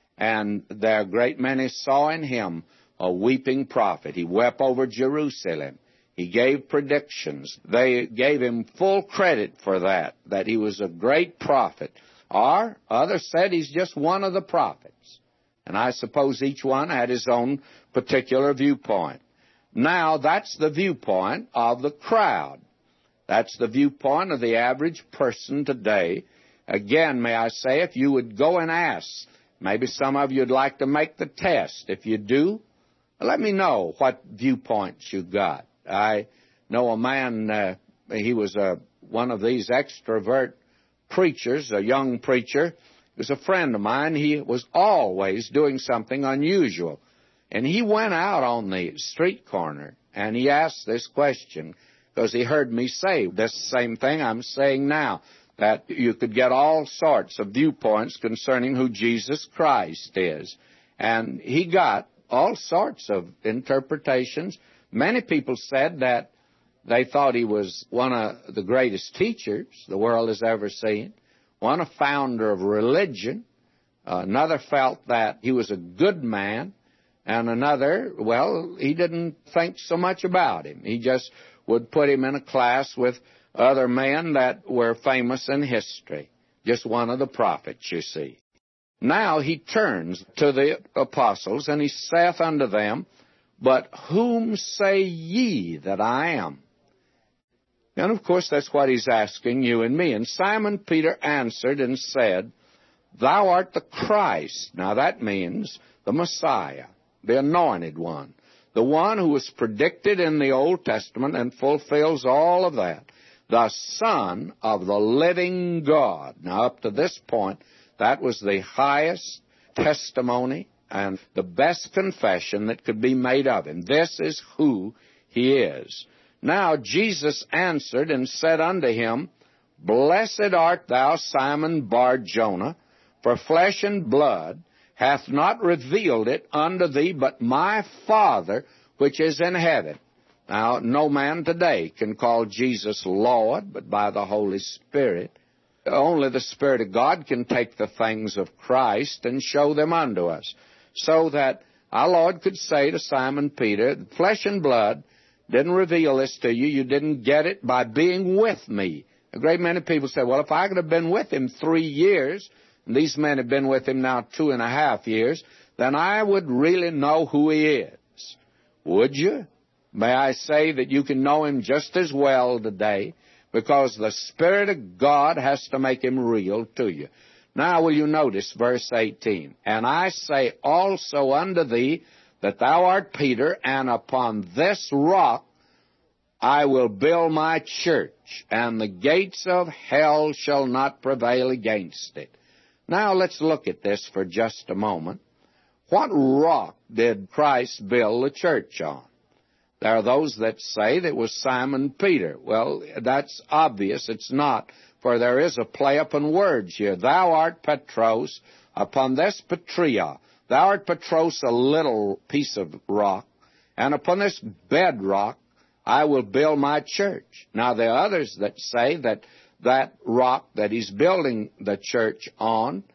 And there are great many saw in him a weeping prophet. He wept over Jerusalem. He gave predictions. They gave him full credit for that, that he was a great prophet. Or others said he's just one of the prophets. And I suppose each one had his own particular viewpoint. Now, that's the viewpoint of the crowd. That's the viewpoint of the average person today. Again, may I say, if you would go and ask, maybe some of you would like to make the test. If you do, let me know what viewpoints you got. I know a man, uh, he was a, one of these extrovert preachers, a young preacher. He was a friend of mine. He was always doing something unusual. And he went out on the street corner, and he asked this question, because he heard me say this same thing I'm saying now, that you could get all sorts of viewpoints concerning who Jesus Christ is. And he got all sorts of interpretations. Many people said that they thought he was one of the greatest teachers the world has ever seen, one a founder of religion. Uh, another felt that he was a good man. And another, well, he didn't think so much about him. He just would put him in a class with other men that were famous in history. Just one of the prophets, you see. Now he turns to the apostles, and he saith unto them, But whom say ye that I am? And, of course, that's what he's asking you and me. And Simon Peter answered and said, Thou art the Christ. Now that means the Messiah, the Anointed One, the one who was predicted in the Old Testament and fulfills all of that, the Son of the living God. Now, up to this point, that was the highest testimony and the best confession that could be made of him. This is who he is. Now Jesus answered and said unto him, Blessed art thou, Simon Bar-Jonah, for flesh and blood hath not revealed it unto thee, but my Father which is in heaven. Now, no man today can call Jesus Lord, but by the Holy Spirit. Only the Spirit of God can take the things of Christ and show them unto us. So that our Lord could say to Simon Peter, Flesh and blood didn't reveal this to you. You didn't get it by being with me. A great many people say, well, if I could have been with him three years, and these men have been with him now two and a half years, then I would really know who he is. Would you? May I say that you can know him just as well today, because the Spirit of God has to make him real to you. Now will you notice verse eighteen, And I say also unto thee that thou art Peter, and upon this rock I will build my church, and the gates of hell shall not prevail against it. Now let's look at this for just a moment. What rock did Christ build the church on? There are those that say that it was Simon Peter. Well, that's obvious. It's not, for there is a play upon words here. Thou art Petros, upon this Petria. Thou art Petros, a little piece of rock, and upon this bedrock I will build my church. Now, there are others that say that that rock that he's building the church on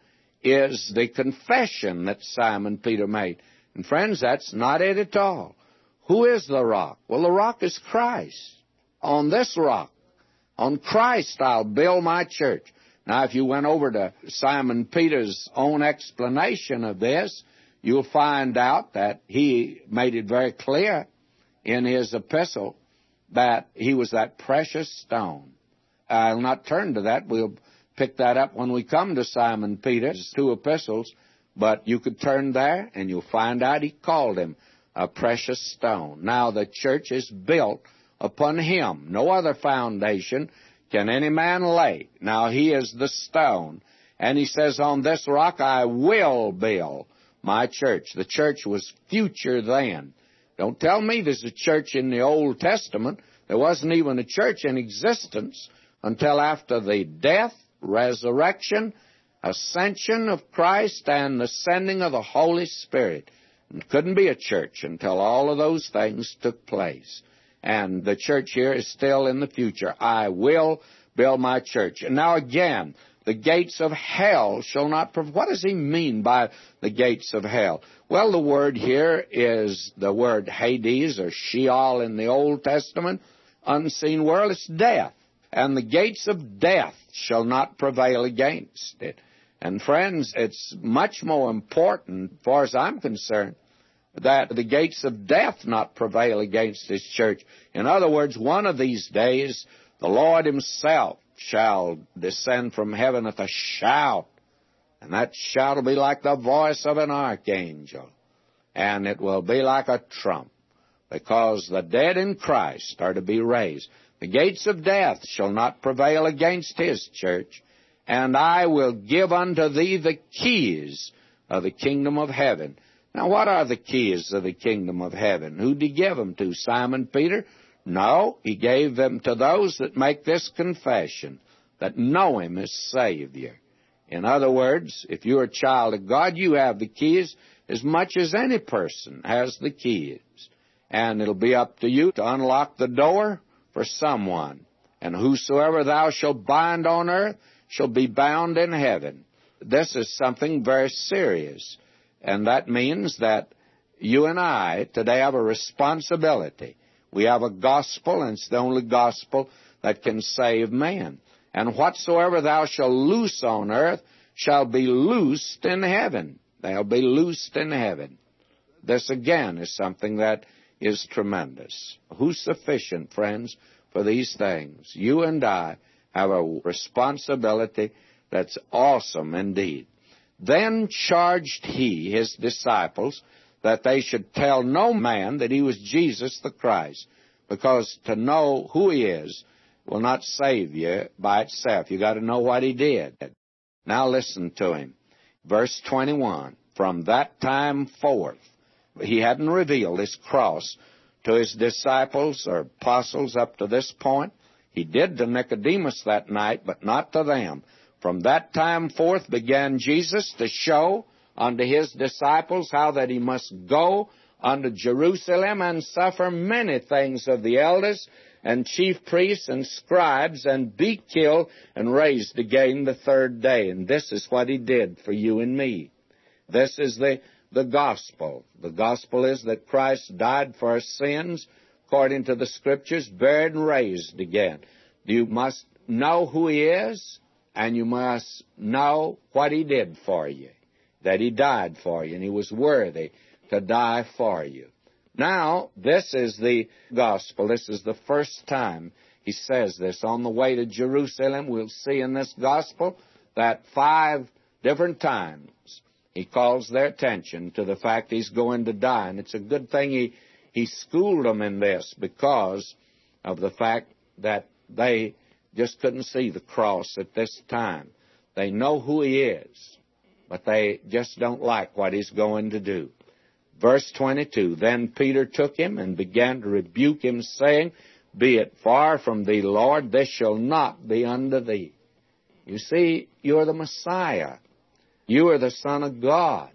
is the confession that Simon Peter made. And friends, that's not it at all. Who is the rock? Well, the rock is Christ. On this rock, on Christ, I'll build my church. Now, if you went over to Simon Peter's own explanation of this, you'll find out that he made it very clear in his epistle that he was that precious stone. I'll not turn to that. We'll pick that up when we come to Simon Peter's two epistles. But you could turn there, and you'll find out he called him a precious stone. Now, the church is built upon him. No other foundation can any man lay. Now, he is the stone. And he says, on this rock I will build my church. The church was future then. Don't tell me there's a church in the Old Testament. There wasn't even a church in existence until after the death, resurrection, ascension of Christ, and the sending of the Holy Spirit. It couldn't be a church until all of those things took place. And the church here is still in the future. I will build my church. And now again, the gates of hell shall not prevail. What does he mean by the gates of hell? Well, the word here is the word Hades or Sheol in the Old Testament. Unseen world, it's death. And the gates of death shall not prevail against it. And friends, it's much more important, as far as I'm concerned, that the gates of death not prevail against his church. In other words, one of these days, the Lord himself shall descend from heaven with a shout, and that shout will be like the voice of an archangel, and it will be like a trump, because the dead in Christ are to be raised. The gates of death shall not prevail against his church, and I will give unto thee the keys of the kingdom of heaven. Now, what are the keys of the kingdom of heaven? Who did he give them to? Simon Peter? No, he gave them to those that make this confession, that know him as Savior. In other words, if you're a child of God, you have the keys as much as any person has the keys. And it'll be up to you to unlock the door for someone. And whosoever thou shalt bind on earth shall be bound in heaven. This is something very serious. And that means that you and I today have a responsibility. We have a gospel, and it's the only gospel that can save man. And whatsoever thou shalt loose on earth shall be loosed in heaven. They'll be loosed in heaven. This, again, is something that is tremendous. Who's sufficient, friends, for these things? You and I have a responsibility that's awesome indeed. Then charged he his disciples that they should tell no man that he was Jesus the Christ, because to know who he is will not save you by itself. You got to know what he did. Now listen to him. Verse twenty-one, from that time forth, he hadn't revealed his cross to his disciples or apostles up to this point. He did to Nicodemus that night, but not to them. From that time forth began Jesus to show unto his disciples how that he must go unto Jerusalem and suffer many things of the elders and chief priests and scribes, and be killed and raised again the third day. And this is what he did for you and me. This is the, the gospel. The gospel is that Christ died for our sins, according to the Scriptures, buried and raised again. You must know who he is, and you must know what he did for you, that he died for you, and he was worthy to die for you. Now, this is the gospel. This is the first time he says this. On the way to Jerusalem, we'll see in this gospel that five different times he calls their attention to the fact he's going to die. And it's a good thing he, he schooled them in this, because of the fact that they just couldn't see the cross at this time. They know who he is, but they just don't like what he's going to do. Verse twenty-two, then Peter took him and began to rebuke him, saying, be it far from thee, Lord, this shall not be unto thee. You see, you're the Messiah. You are the Son of God.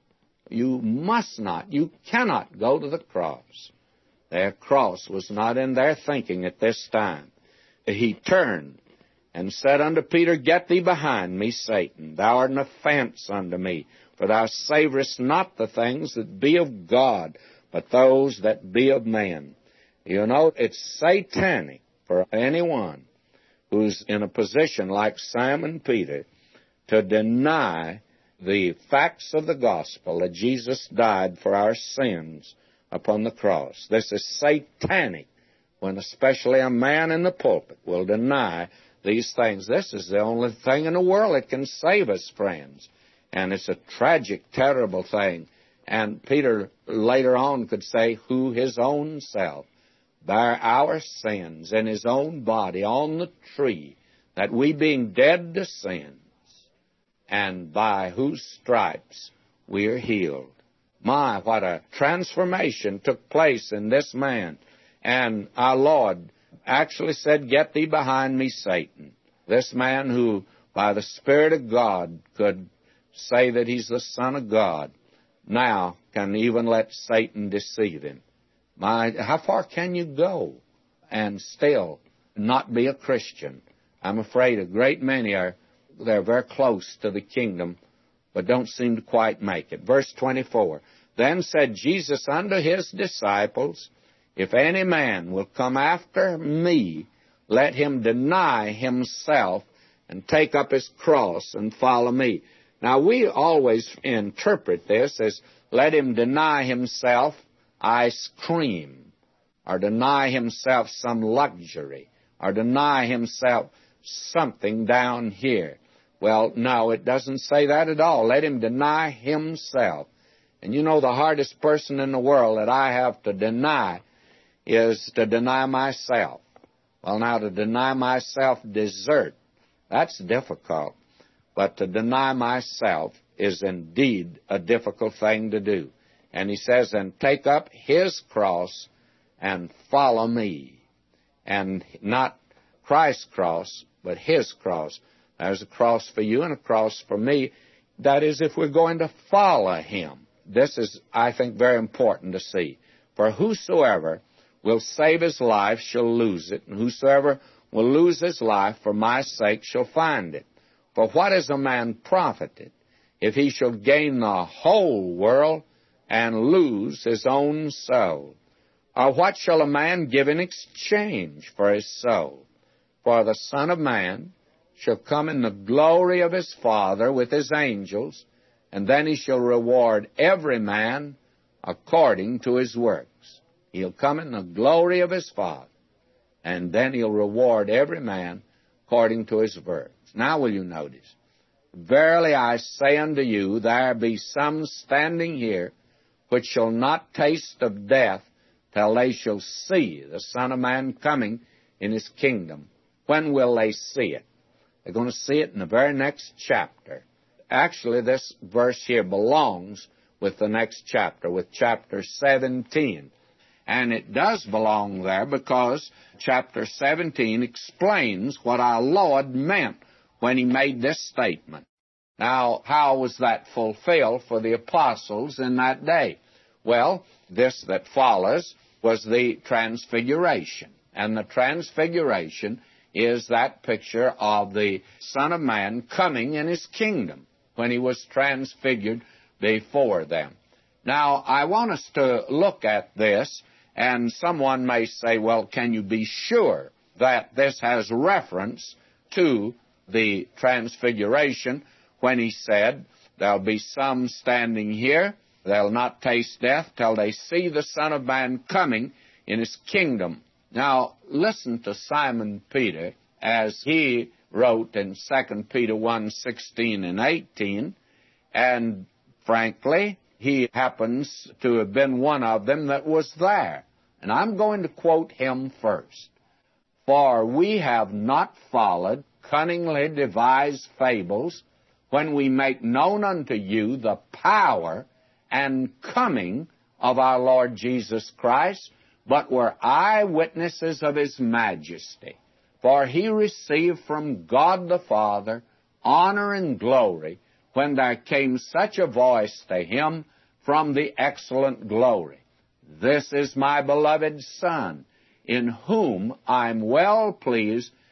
You must not, you cannot go to the cross. Their cross was not in their thinking at this time. He turned and said unto Peter, Get thee behind me, Satan. Thou art an offense unto me, for thou savorest not the things that be of God, but those that be of men. You know, it's satanic for anyone who's in a position like Simon Peter to deny the facts of the gospel that Jesus died for our sins upon the cross. This is satanic when especially a man in the pulpit will deny these things. This is the only thing in the world that can save us, friends. And it's a tragic, terrible thing. And Peter later on could say, who his own self bare our sins in his own body on the tree, that we being dead to sins, and by whose stripes we are healed. My, what a transformation took place in this man. And our Lord actually said, Get thee behind me, Satan. This man who, by the Spirit of God, could say that he's the Son of God, now can even let Satan deceive him. My, how far can you go and still not be a Christian? I'm afraid a great many are, they're very close to the kingdom, but don't seem to quite make it. Verse twenty-four, Then said Jesus unto his disciples, If any man will come after me, let him deny himself and take up his cross and follow me. Now, we always interpret this as let him deny himself ice cream, or deny himself some luxury, or deny himself something down here. Well, no, it doesn't say that at all. Let him deny himself. And you know, the hardest person in the world that I have to deny is to deny myself. Well, now, to deny myself dessert, that's difficult. But to deny myself is indeed a difficult thing to do. And he says, and take up his cross and follow me. And not Christ's cross, but his cross. There's a cross for you and a cross for me. That is, if we're going to follow him. This is, I think, very important to see. For whosoever will save his life shall lose it, and whosoever will lose his life for my sake shall find it. For what is a man profited if he shall gain the whole world and lose his own soul? Or what shall a man give in exchange for his soul? For the Son of Man shall come in the glory of his Father with his angels, and then he shall reward every man according to his works. He'll come in the glory of his Father, and then he'll reward every man according to his works. Now will you notice, Verily I say unto you, there be some standing here which shall not taste of death till they shall see the Son of Man coming in his kingdom. When will they see it? They're going to see it in the very next chapter. Actually, this verse here belongs with the next chapter, with chapter seventeen. And it does belong there because chapter seventeen explains what our Lord meant when he made this statement. Now, how was that fulfilled for the apostles in that day? Well, this that follows was the transfiguration. And the transfiguration is that picture of the Son of Man coming in his kingdom when he was transfigured before them. Now, I want us to look at this, and someone may say, well, can you be sure that this has reference to the transfiguration when he said, there'll be some standing here, they'll not taste death till they see the Son of Man coming in his kingdom. Now, listen to Simon Peter as he wrote in Second Peter one, sixteen and eighteen, and frankly, he happens to have been one of them that was there. And I'm going to quote him first. For we have not followed cunningly devised fables when we make known unto you the power and coming of our Lord Jesus Christ, but were eyewitnesses of his majesty. For he received from God the Father honor and glory when there came such a voice to him from the excellent glory. This is my beloved Son, in whom I am well pleased,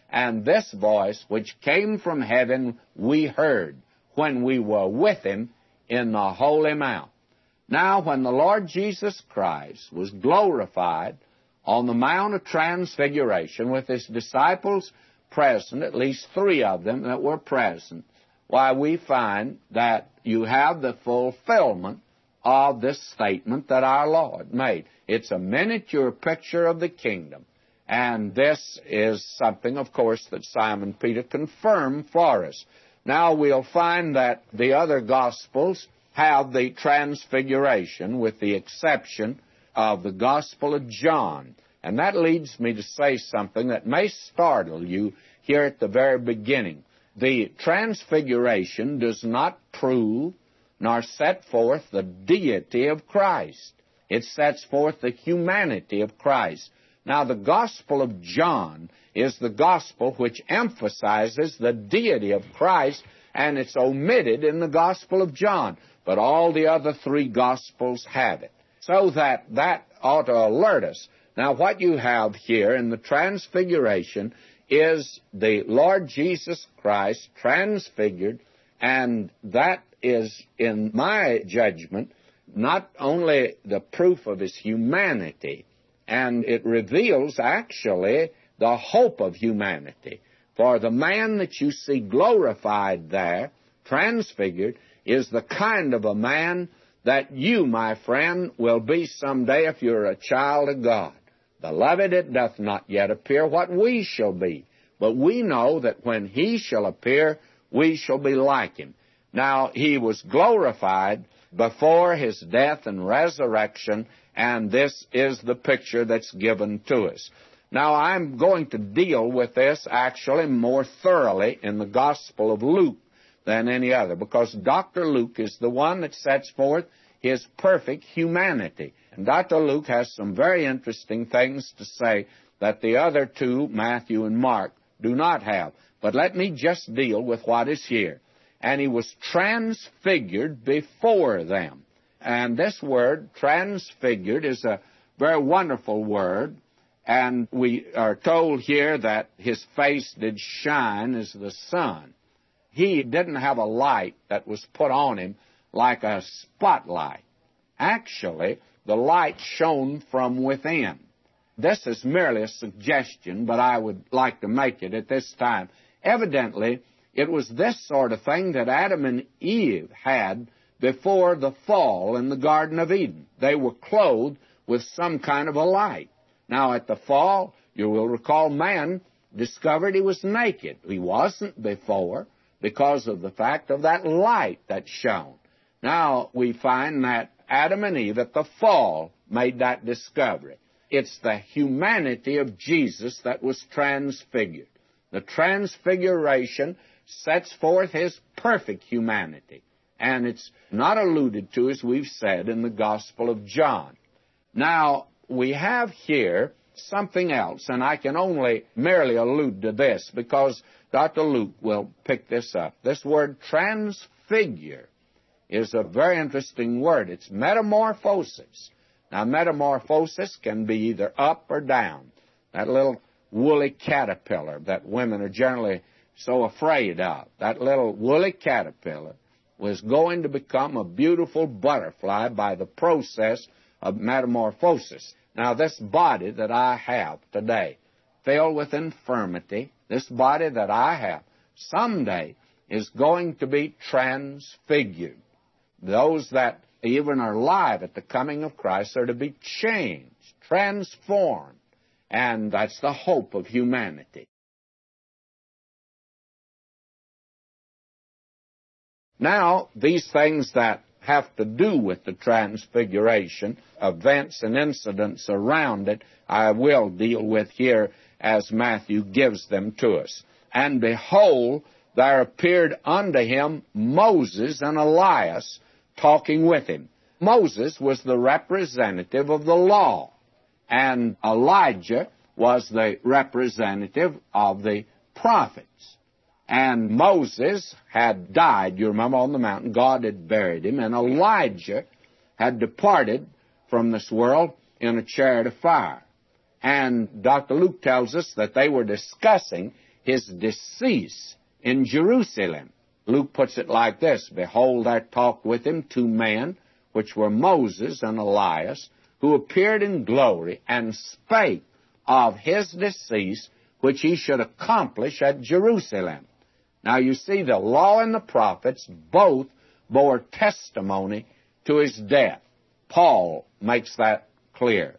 And this voice which came from heaven we heard when we were with him in the Holy Mount. Now, when the Lord Jesus Christ was glorified on the Mount of Transfiguration with his disciples present, at least three of them that were present, why, we find that you have the fulfillment of this statement that our Lord made. It's a miniature picture of the kingdom. And this is something, of course, that Simon Peter confirmed for us. Now we'll find that the other Gospels have the Transfiguration, with the exception of the Gospel of John. And that leads me to say something that may startle you here at the very beginning. The Transfiguration does not prove nor set forth the deity of Christ. It sets forth the humanity of Christ. Now, the Gospel of John is the Gospel which emphasizes the deity of Christ, and it's omitted in the Gospel of John. But all the other three Gospels have it. So that that ought to alert us. Now, what you have here in the Transfiguration is the Lord Jesus Christ transfigured, and that is, in my judgment, not only the proof of his humanity, and it reveals actually the hope of humanity. For the man that you see glorified there, transfigured, is the kind of a man that you, my friend, will be someday if you're a child of God. Beloved, it doth not yet appear what we shall be, but we know that when he shall appear, we shall be like him. Now, he was glorified before his death and resurrection, and this is the picture that's given to us. Now, I'm going to deal with this actually more thoroughly in the Gospel of Luke than any other, because Doctor Luke is the one that sets forth his perfect humanity. And Doctor Luke has some very interesting things to say that the other two, Matthew and Mark, do not have. But let me just deal with what is here. And he was transfigured before them. And this word, transfigured, is a very wonderful word. And we are told here that his face did shine as the sun. He didn't have a light that was put on him like a spotlight. Actually, the light shone from within. This is merely a suggestion, but I would like to make it at this time. Evidently, it was this sort of thing that Adam and Eve had before the fall in the Garden of Eden. They were clothed with some kind of a light. Now, at the fall, you will recall, man discovered he was naked. He wasn't before, because of the fact of that light that shone. Now, we find that Adam and Eve at the fall made that discovery. It's the humanity of Jesus that was transfigured. The Transfiguration sets forth his perfect humanity, and it's not alluded to, as we've said, in the Gospel of John. Now, we have here something else, and I can only merely allude to this because Doctor Luke will pick this up. This word transfigure is a very interesting word. It's metamorphosis. Now, metamorphosis can be either up or down. That little woolly caterpillar that women are generally so afraid of, that little woolly caterpillar was going to become a beautiful butterfly by the process of metamorphosis. Now, this body that I have today, filled with infirmity, this body that I have, someday is going to be transfigured. Those that even are alive at the coming of Christ are to be changed, transformed, and that's the hope of humanity. Now, these things that have to do with the Transfiguration, events and incidents around it, I will deal with here as Matthew gives them to us. And behold, there appeared unto him Moses and Elias talking with him. Moses was the representative of the law, and Elijah was the representative of the prophets. And Moses had died, you remember, on the mountain. God had buried him, and Elijah had departed from this world in a chariot of fire. And Doctor Luke tells us that they were discussing his decease in Jerusalem. Luke puts it like this: Behold, there talked with him two men, which were Moses and Elias, who appeared in glory, and spake of his decease, which he should accomplish at Jerusalem. Now you see, the law and the prophets both bore testimony to his death. Paul makes that clear.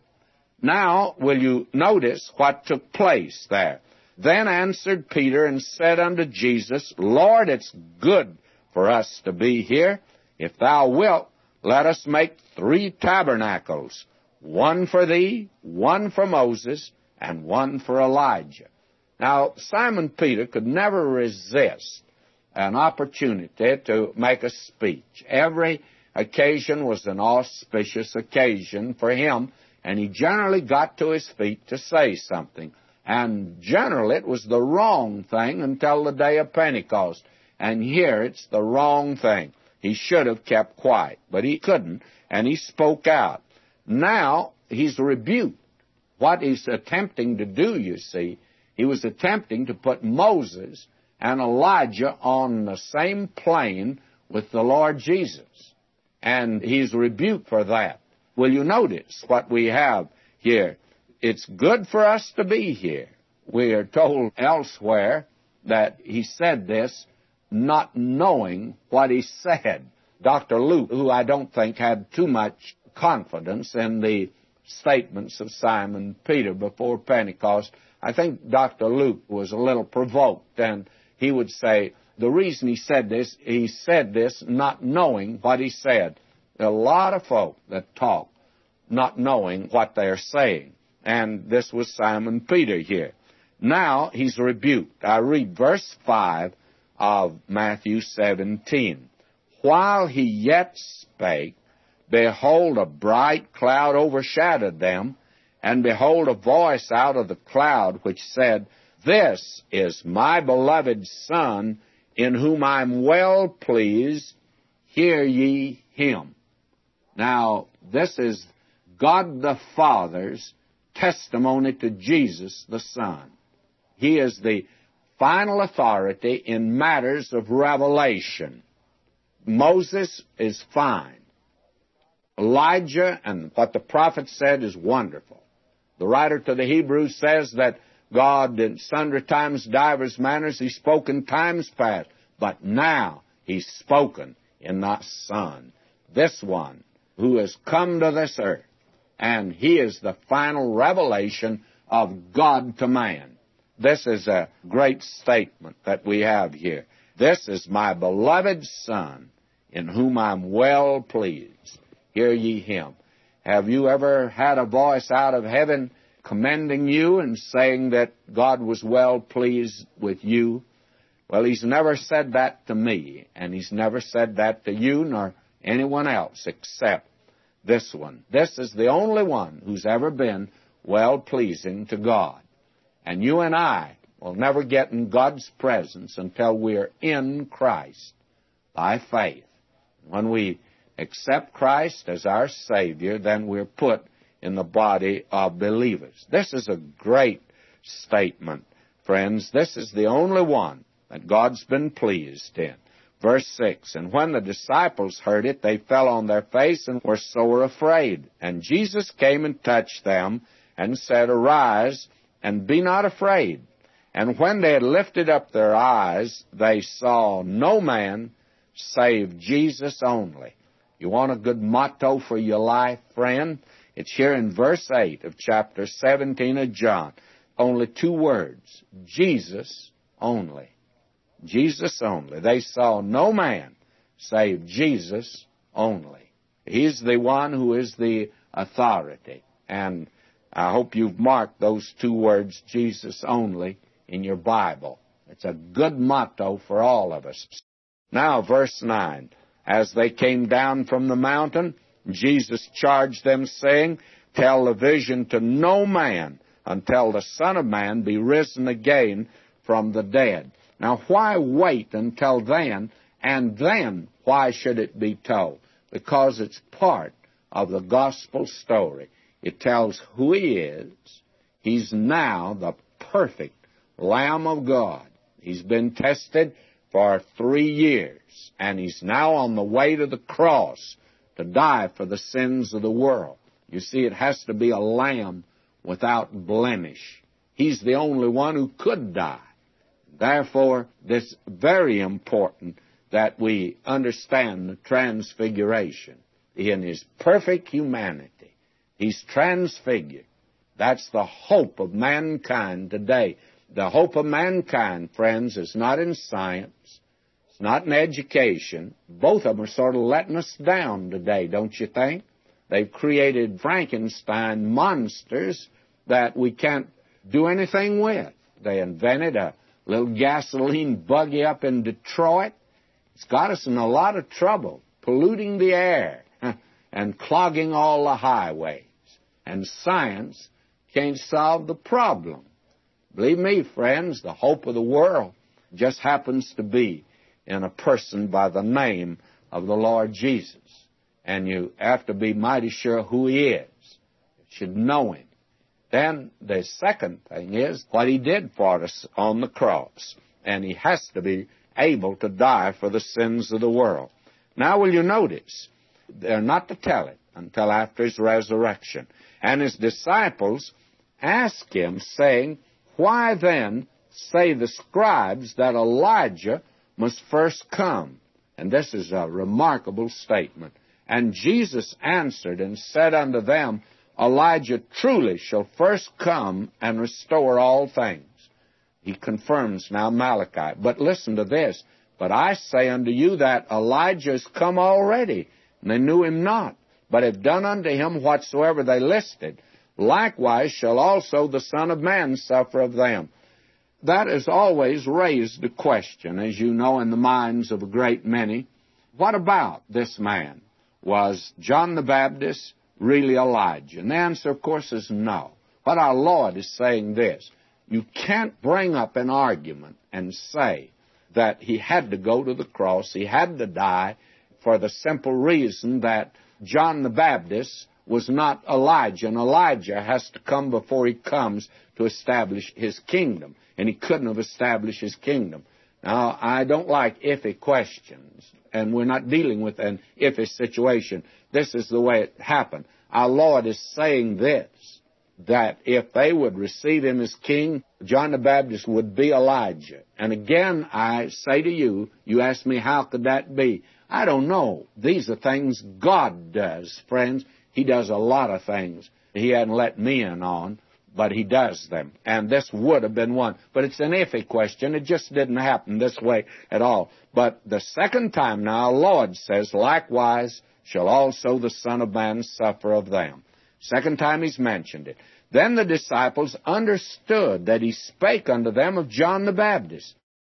Now, will you notice what took place there? Then answered Peter and said unto Jesus, Lord, it's good for us to be here. If thou wilt, let us make three tabernacles, one for thee, one for Moses, and one for Elijah. Now, Simon Peter could never resist an opportunity to make a speech. Every occasion was an auspicious occasion for him, and he generally got to his feet to say something. And generally it was the wrong thing until the day of Pentecost. And here it's the wrong thing. He should have kept quiet, but he couldn't, and he spoke out. Now he's rebuked. What he's attempting to do, you see, he was attempting to put Moses and Elijah on the same plane with the Lord Jesus. And he's rebuked for that. Will you notice what we have here? It's good for us to be here. We are told elsewhere that he said this not knowing what he said. Doctor Luke, who I don't think had too much confidence in the statements of Simon Peter before Pentecost, I think Doctor Luke was a little provoked, and he would say the reason he said this, he said this not knowing what he said. There are a lot of folk that talk not knowing what they're saying. And this was Simon Peter here. Now he's rebuked. I read verse five of Matthew seventeen. While he yet spake, behold, a bright cloud overshadowed them, and behold, a voice out of the cloud which said, This is my beloved Son, in whom I am well pleased. Hear ye him. Now, this is God the Father's testimony to Jesus the Son. He is the final authority in matters of revelation. Moses is fine. Elijah and what the prophet said is wonderful. The writer to the Hebrews says that God in sundry times, divers manners, He spoke in times past, but now He's spoken in the Son, this one who has come to this earth. And He is the final revelation of God to man. This is a great statement that we have here. This is my beloved Son, in whom I'm well pleased. Hear ye him. Have you ever had a voice out of heaven commending you and saying that God was well pleased with you? Well, He's never said that to me, and He's never said that to you nor anyone else except this one. This is the only one who's ever been well-pleasing to God. And you and I will never get in God's presence until we're in Christ by faith. When we accept Christ as our Savior, then we're put in the body of believers. This is a great statement, friends. This is the only one that God's been pleased in. Verse six, And when the disciples heard it, they fell on their face and were sore afraid. And Jesus came and touched them, and said, Arise, and be not afraid. And when they had lifted up their eyes, they saw no man save Jesus only. You want a good motto for your life, friend? It's here in verse eight of chapter seventeen of John. Only two words, Jesus only. Jesus only. They saw no man save Jesus only. He's the one who is the authority. And I hope you've marked those two words, Jesus only, in your Bible. It's a good motto for all of us. Now, verse nine. As they came down from the mountain, Jesus charged them, saying, Tell the vision to no man until the Son of Man be risen again from the dead. Now, why wait until then? And then, why should it be told? Because it's part of the gospel story. It tells who He is. He's now the perfect Lamb of God. He's been tested for three years, and he's now on the way to the cross to die for the sins of the world. You see, it has to be a lamb without blemish. He's the only one who could die. Therefore, it's very important that we understand the transfiguration. In his perfect humanity, he's transfigured. That's the hope of mankind today. The hope of mankind, friends, is not in science. It's not in education. Both of them are sort of letting us down today, don't you think? They've created Frankenstein monsters that we can't do anything with. They invented a little gasoline buggy up in Detroit. It's got us in a lot of trouble, polluting the air and clogging all the highways. And science can't solve the problem. Believe me, friends, the hope of the world just happens to be in a person by the name of the Lord Jesus. And you have to be mighty sure who he is. You should know him. Then the second thing is what he did for us on the cross. And he has to be able to die for the sins of the world. Now, will you notice, they're not to tell it until after his resurrection. And his disciples ask him, saying, why then say the scribes that Elijah must first come? And this is a remarkable statement. And Jesus answered and said unto them, Elijah truly shall first come and restore all things. He confirms now Malachi. But listen to this. But I say unto you that Elijah is come already, and they knew him not, but have done unto him whatsoever they listed. Likewise shall also the Son of Man suffer of them. That has always raised the question, as you know, in the minds of a great many. What about this man? Was John the Baptist really Elijah? And the answer, of course, is no. But our Lord is saying this. You can't bring up an argument and say that he had to go to the cross, he had to die, for the simple reason that John the Baptist was not Elijah, and Elijah has to come before he comes to establish his kingdom, and he couldn't have established his kingdom. Now, I don't like iffy questions, and we're not dealing with an iffy situation. This is the way it happened. Our Lord is saying this, that if they would receive him as king, John the Baptist would be Elijah. And again, I say to you, you ask me, how could that be? I don't know. These are things God does, friends. He does a lot of things he hadn't let me in on, but he does them. And this would have been one. But it's an iffy question. It just didn't happen this way at all. But the second time now, our Lord says, likewise shall also the Son of Man suffer of them. Second time he's mentioned it. Then the disciples understood that he spake unto them of John the Baptist.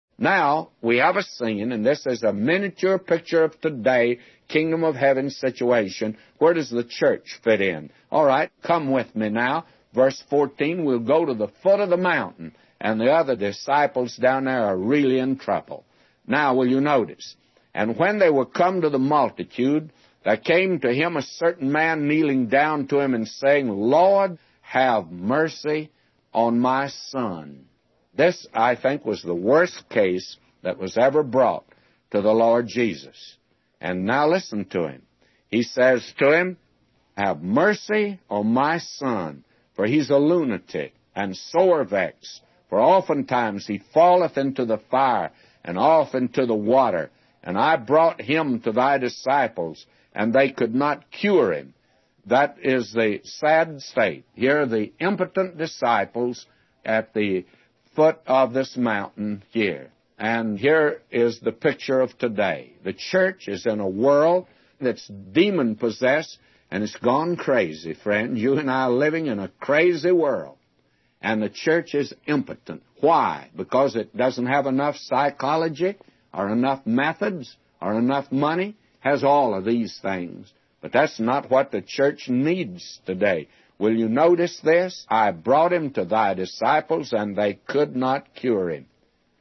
Now, we have a scene, and this is a miniature picture of today, kingdom of heaven situation. Where does the church fit in? All right, come with me now. Verse fourteen, we'll go to the foot of the mountain, and the other disciples down there are really in trouble. Now, will you notice? And when they were come to the multitude, there came to him a certain man kneeling down to him and saying, Lord, have mercy on my son. This, I think, was the worst case that was ever brought to the Lord Jesus. And now listen to him. He says to him, have mercy on my son, for he's a lunatic and sore vexed. For oftentimes he falleth into the fire and off into the water. And I brought him to thy disciples, and they could not cure him. That is the sad state. Here are the impotent disciples at the foot of this mountain here. And here is the picture of today. The church is in a world that's demon-possessed, and it's gone crazy, friend. You and I are living in a crazy world. And the church is impotent. Why? Because it doesn't have enough psychology, or enough methods, or enough money. Has all of these things. But that's not what the church needs today. Will you notice this? I brought him to thy disciples, and they could not cure him.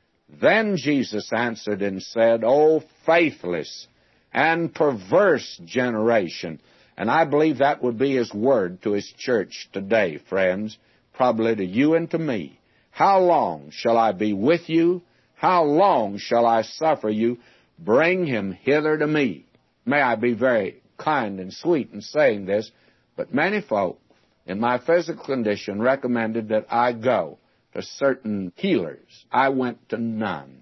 Then Jesus answered and said, O faithless and perverse generation. And I believe that would be his word to his church today, friends, probably to you and to me. How long shall I be with you? How long shall I suffer you? Bring him hither to me. May I be very kind and sweet in saying this, but many folk in my physical condition recommended that I go to certain healers. I went to none.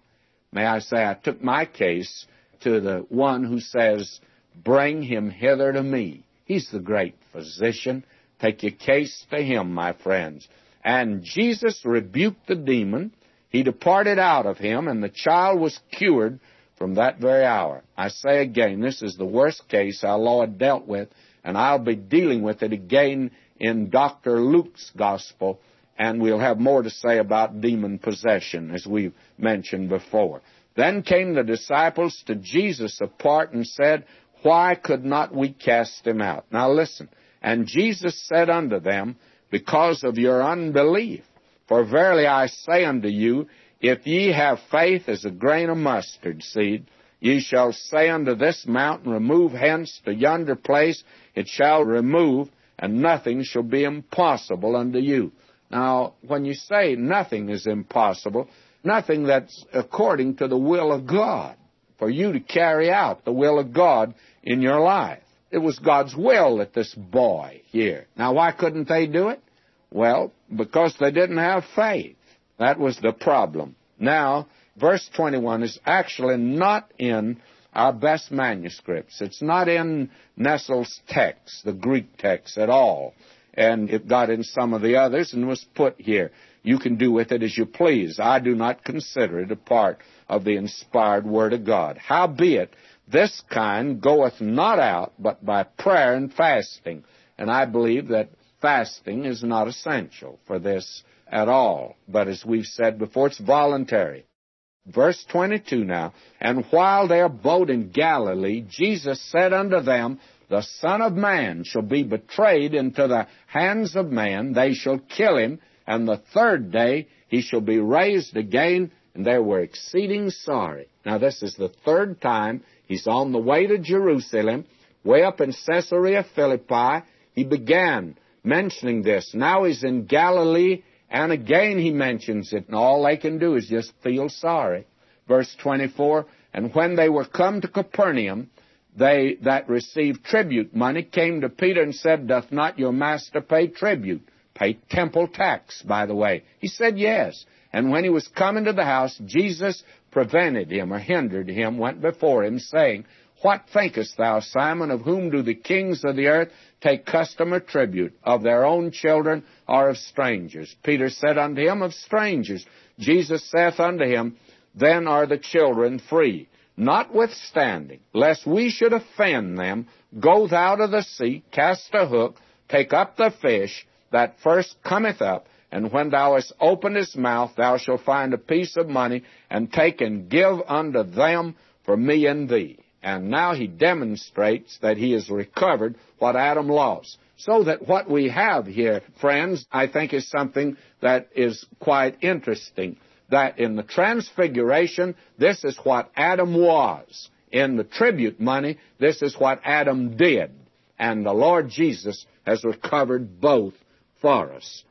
May I say, I took my case to the one who says, bring him hither to me. He's the great physician. Take your case to him, my friends. And Jesus rebuked the demon. He departed out of him, and the child was cured from that very hour. I say again, this is the worst case our Lord dealt with, and I'll be dealing with it again in Doctor Luke's gospel, and we'll have more to say about demon possession, as we've mentioned before. Then came the disciples to Jesus apart and said, why could not we cast him out? Now listen. And Jesus said unto them, because of your unbelief. For verily I say unto you, if ye have faith as a grain of mustard seed, ye shall say unto this mountain, remove hence to yonder place, it shall remove, and nothing shall be impossible unto you. Now, when you say nothing is impossible, nothing that's according to the will of God, for you to carry out the will of God in your life. It was God's will that this boy here. Now, why couldn't they do it? Well, because they didn't have faith. That was the problem. Now, verse twenty-one is actually not in our best manuscripts. It's not in Nessel's text, the Greek text, at all. And it got in some of the others and was put here. You can do with it as you please. I do not consider it a part of the inspired Word of God. Howbeit, this kind goeth not out but by prayer and fasting. And I believe that fasting is not essential for this at all. But as we've said before, it's voluntary. Verse twenty-two now, and while they abode in Galilee, Jesus said unto them, the Son of Man shall be betrayed into the hands of men. They shall kill him, and the third day he shall be raised again. And they were exceeding sorry. Now this is the third time he's on the way to Jerusalem. Way up in Caesarea Philippi, he began mentioning this. Now he's in Galilee, and again he mentions it, and all they can do is just feel sorry. Verse twenty-four, and when they were come to Capernaum, they that received tribute money came to Peter and said, doth not your master pay tribute? Pay temple tax, by the way. He said, yes. And when he was come into the house, Jesus prevented him, or hindered him, went before him, saying, what thinkest thou, Simon, of whom do the kings of the earth take custom or tribute, of their own children or of strangers? Peter said unto him, of strangers. Jesus saith unto him, then are the children free. Notwithstanding, lest we should offend them, go thou to the sea, cast a hook, take up the fish that first cometh up, and when thou hast opened his mouth, thou shalt find a piece of money, and take and give unto them for me and thee. And now he demonstrates that he has recovered what Adam lost. So that what we have here, friends, I think is something that is quite interesting. That in the Transfiguration, this is what Adam was. In the tribute money, this is what Adam did. And the Lord Jesus has recovered both for us.